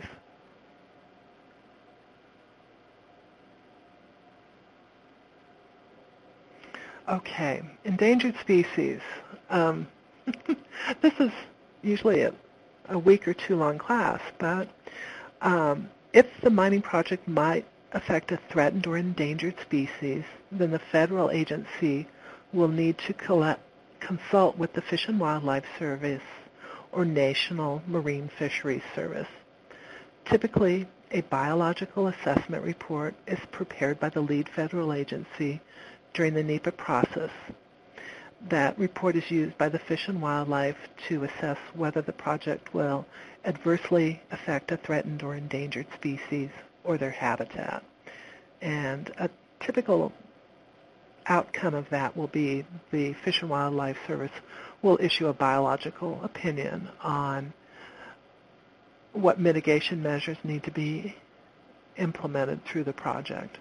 Okay, endangered species. Um, this is usually a, a week or two long class, but um, if the mining project might affect a threatened or endangered species, then the federal agency will need to collect, consult with the Fish and Wildlife Service or National Marine Fisheries Service. Typically, a biological assessment report is prepared by the lead federal agency during the NEPA process. That report is used by the Fish and Wildlife to assess whether the project will adversely affect a threatened or endangered species or their habitat. And a typical outcome of that will be the Fish and Wildlife Service will issue a biological opinion on what mitigation measures need to be implemented through the project.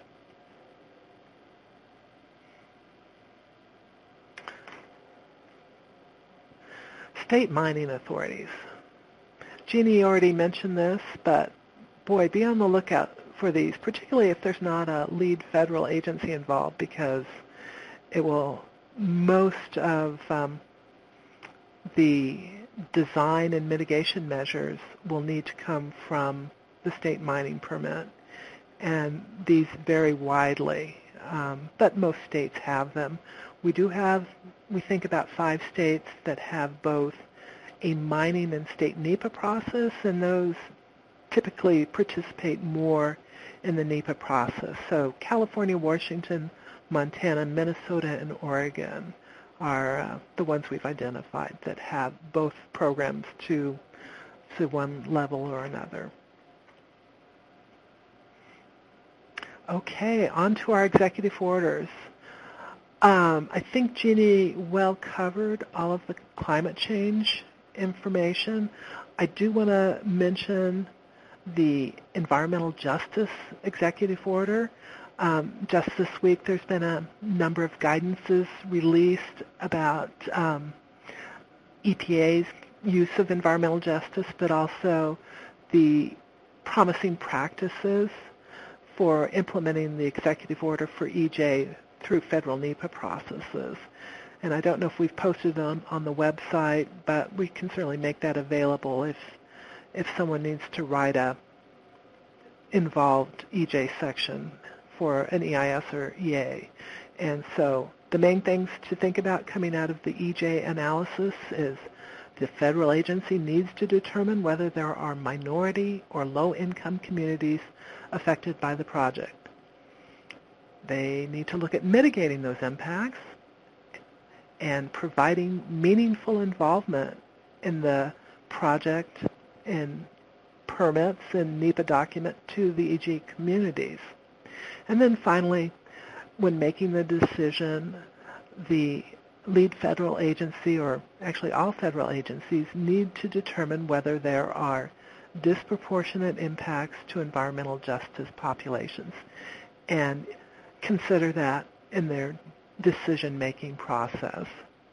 State mining authorities. Jeannie already mentioned this, but boy, be on the lookout for these, particularly if there's not a lead federal agency involved, because it will, most of um, the design and mitigation measures will need to come from the state mining permit, and these vary widely, um, but most states have them. We do have, we think about five states that have both a mining and state NEPA process, and those typically participate more in the NEPA process. So California, Washington, Montana, Minnesota, and Oregon are uh, the ones we've identified that have both programs to, to one level or another. Okay, on to our executive orders. Um, I think Jeannie well covered all of the climate change information. I do want to mention the Environmental Justice Executive Order. Um, just this week there's been a number of guidances released about um, E P A's use of environmental justice, but also the promising practices for implementing the executive order for E J through federal NEPA processes. And I don't know if we've posted them on the website, but we can certainly make that available if if someone needs to write a involved E J section for an E I S or E A. And so the main things to think about coming out of the E J analysis is the federal agency needs to determine whether there are minority or low-income communities affected by the project. They need to look at mitigating those impacts and providing meaningful involvement in the project and permits and NEPA document to the E J communities. And then finally, when making the decision, the lead federal agency, or actually all federal agencies, need to determine whether there are disproportionate impacts to environmental justice populations and consider that in their decision-making process.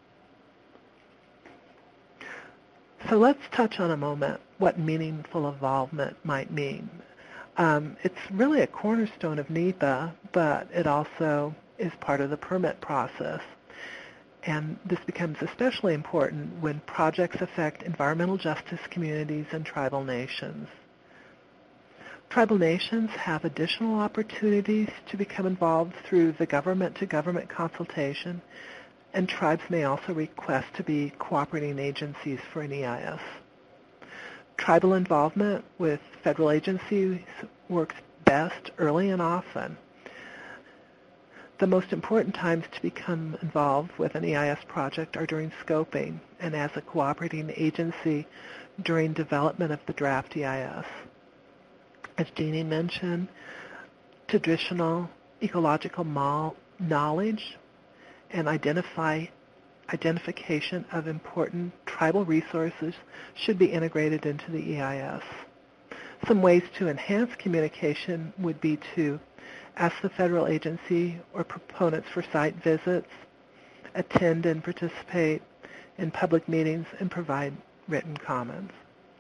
So let's touch on a moment what meaningful involvement might mean. Um, it's really a cornerstone of NEPA, but it also is part of the permit process. And this becomes especially important when projects affect environmental justice communities and tribal nations. Tribal nations have additional opportunities to become involved through the government-to-government consultation, and tribes may also request to be cooperating agencies for an E I S. Tribal involvement with federal agencies works best early and often. The most important times to become involved with an E I S project are during scoping and as a cooperating agency during development of the draft E I S. As Jeannie mentioned, traditional ecological knowledge and identify, identification of important tribal resources should be integrated into the E I S. Some ways to enhance communication would be to ask the federal agency or proponents for site visits, attend and participate in public meetings, and provide written comments.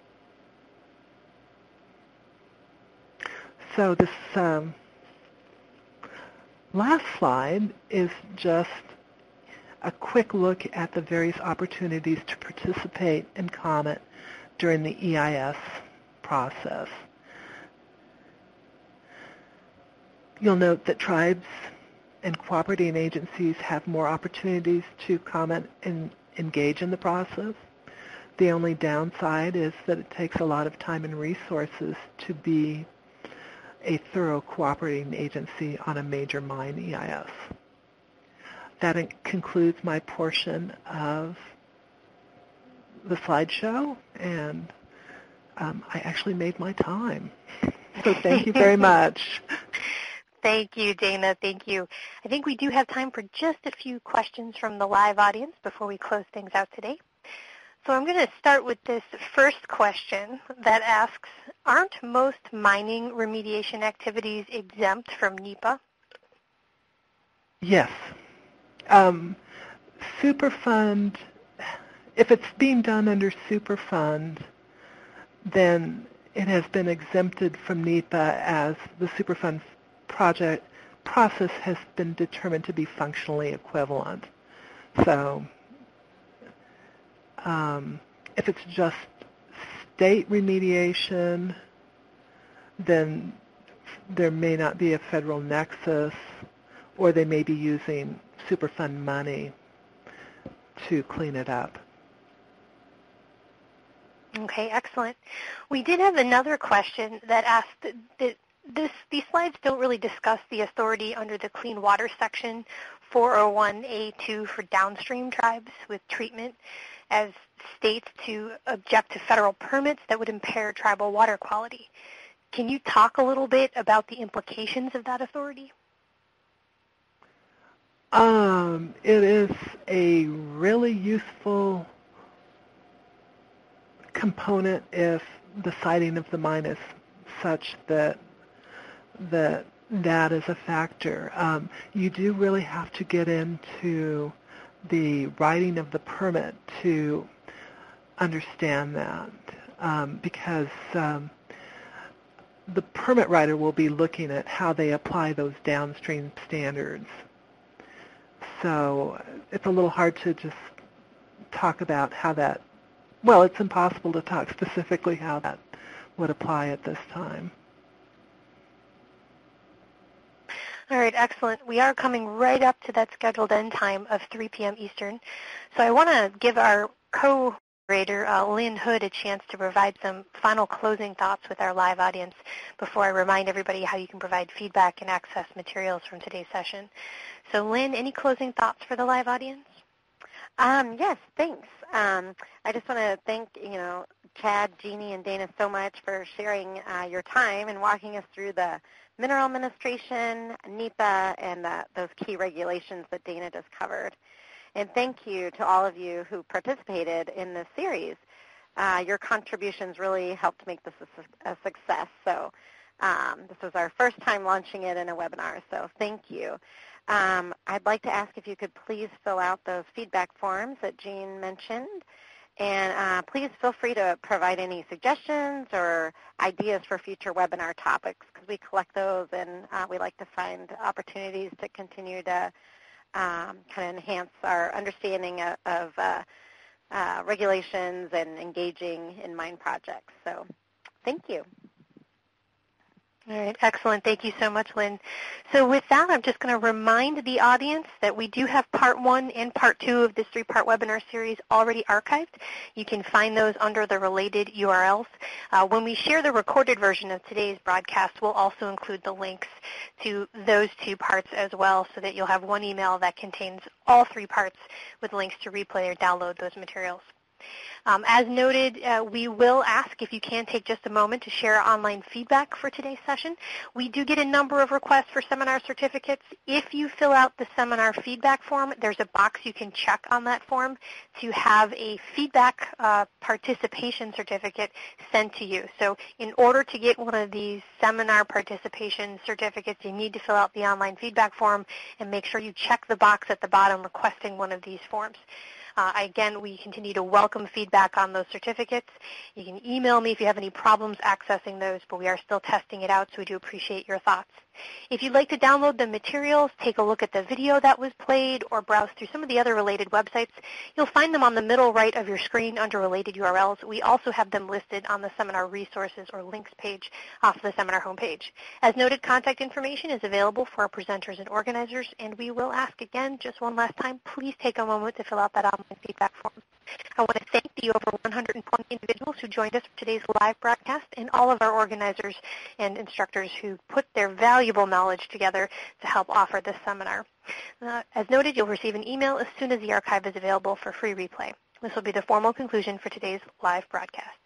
So this um, last slide is just a quick look at the various opportunities to participate and comment during the E I S process. You'll note that tribes and cooperating agencies have more opportunities to comment and engage in the process. The only downside is that it takes a lot of time and resources to be a thorough cooperating agency on a major mine E I S. That concludes my portion of the slideshow, and um, I actually made my time. So thank you very much. Thank you, Dana. Thank you. I think we do have time for just a few questions from the live audience before we close things out today. So I'm going to start with this first question that asks, aren't most mining remediation activities exempt from NEPA? Yes. Um, Superfund, if it's being done under Superfund, then it has been exempted from NEPA as the Superfund project process has been determined to be functionally equivalent. So um, if it's just state remediation, then there may not be a federal nexus, or they may be using Superfund money to clean it up. Okay, excellent. We did have another question that asked that this, these slides don't really discuss the authority under the Clean Water Section four oh one A two for downstream tribes with treatment as states to object to federal permits that would impair tribal water quality. Can you talk a little bit about the implications of that authority? Um, it is a really useful component if the siting of the mine is such that that that is a factor. Um, you do really have to get into the writing of the permit to understand that, um, because um, the permit writer will be looking at how they apply those downstream standards. So it's a little hard to just talk about how that, well, it's impossible to talk specifically how that would apply at this time. All right, excellent. We are coming right up to that scheduled end time of three p m Eastern. So I want to give our co-moderator, uh, Lynn Hood, a chance to provide some final closing thoughts with our live audience before I remind everybody how you can provide feedback and access materials from today's session. So Lynn, any closing thoughts for the live audience? Um, yes, thanks. Um, I just want to thank, you know, Chad, Jeannie, and Dana so much for sharing uh, your time and walking us through the Mineral Administration, NEPA, and uh, those key regulations that Dana just covered. And thank you to all of you who participated in this series. Uh, your contributions really helped make this a, a success. So um, this was our first time launching it in a webinar, so thank you. Um, I'd like to ask if you could please fill out those feedback forms that Jean mentioned. And uh, please feel free to provide any suggestions or ideas for future webinar topics, because we collect those and uh, we like to find opportunities to continue to um, kind of enhance our understanding of, of uh, uh, regulations and engaging in mine projects. So thank you. All right, excellent. Thank you so much, Lynn. So with that, I'm just going to remind the audience that we do have part one and part two of this three-part webinar series already archived. You can find those under the related U R Ls. Uh, when we share the recorded version of today's broadcast, we'll also include the links to those two parts as well, so that you'll have one email that contains all three parts with links to replay or download those materials. Um, as noted, uh, we will ask if you can take just a moment to share online feedback for today's session. We do get a number of requests for seminar certificates. If you fill out the seminar feedback form, there's a box you can check on that form to have a feedback uh, participation certificate sent to you. So in order to get one of these seminar participation certificates, you need to fill out the online feedback form and make sure you check the box at the bottom requesting one of these forms. Uh, again, we continue to welcome feedback on those certificates. You can email me if you have any problems accessing those, but we are still testing it out, so we do appreciate your thoughts. If you'd like to download the materials, take a look at the video that was played, or browse through some of the other related websites, you'll find them on the middle right of your screen under related U R Ls. We also have them listed on the seminar resources or links page off the seminar homepage. As noted, contact information is available for our presenters and organizers, and we will ask again just one last time, please take a moment to fill out that online feedback form. I want to thank the over one hundred twenty individuals who joined us for today's live broadcast, and all of our organizers and instructors who put their valuable knowledge together to help offer this seminar. Uh, as noted, you'll receive an email as soon as the archive is available for free replay. This will be the formal conclusion for today's live broadcast.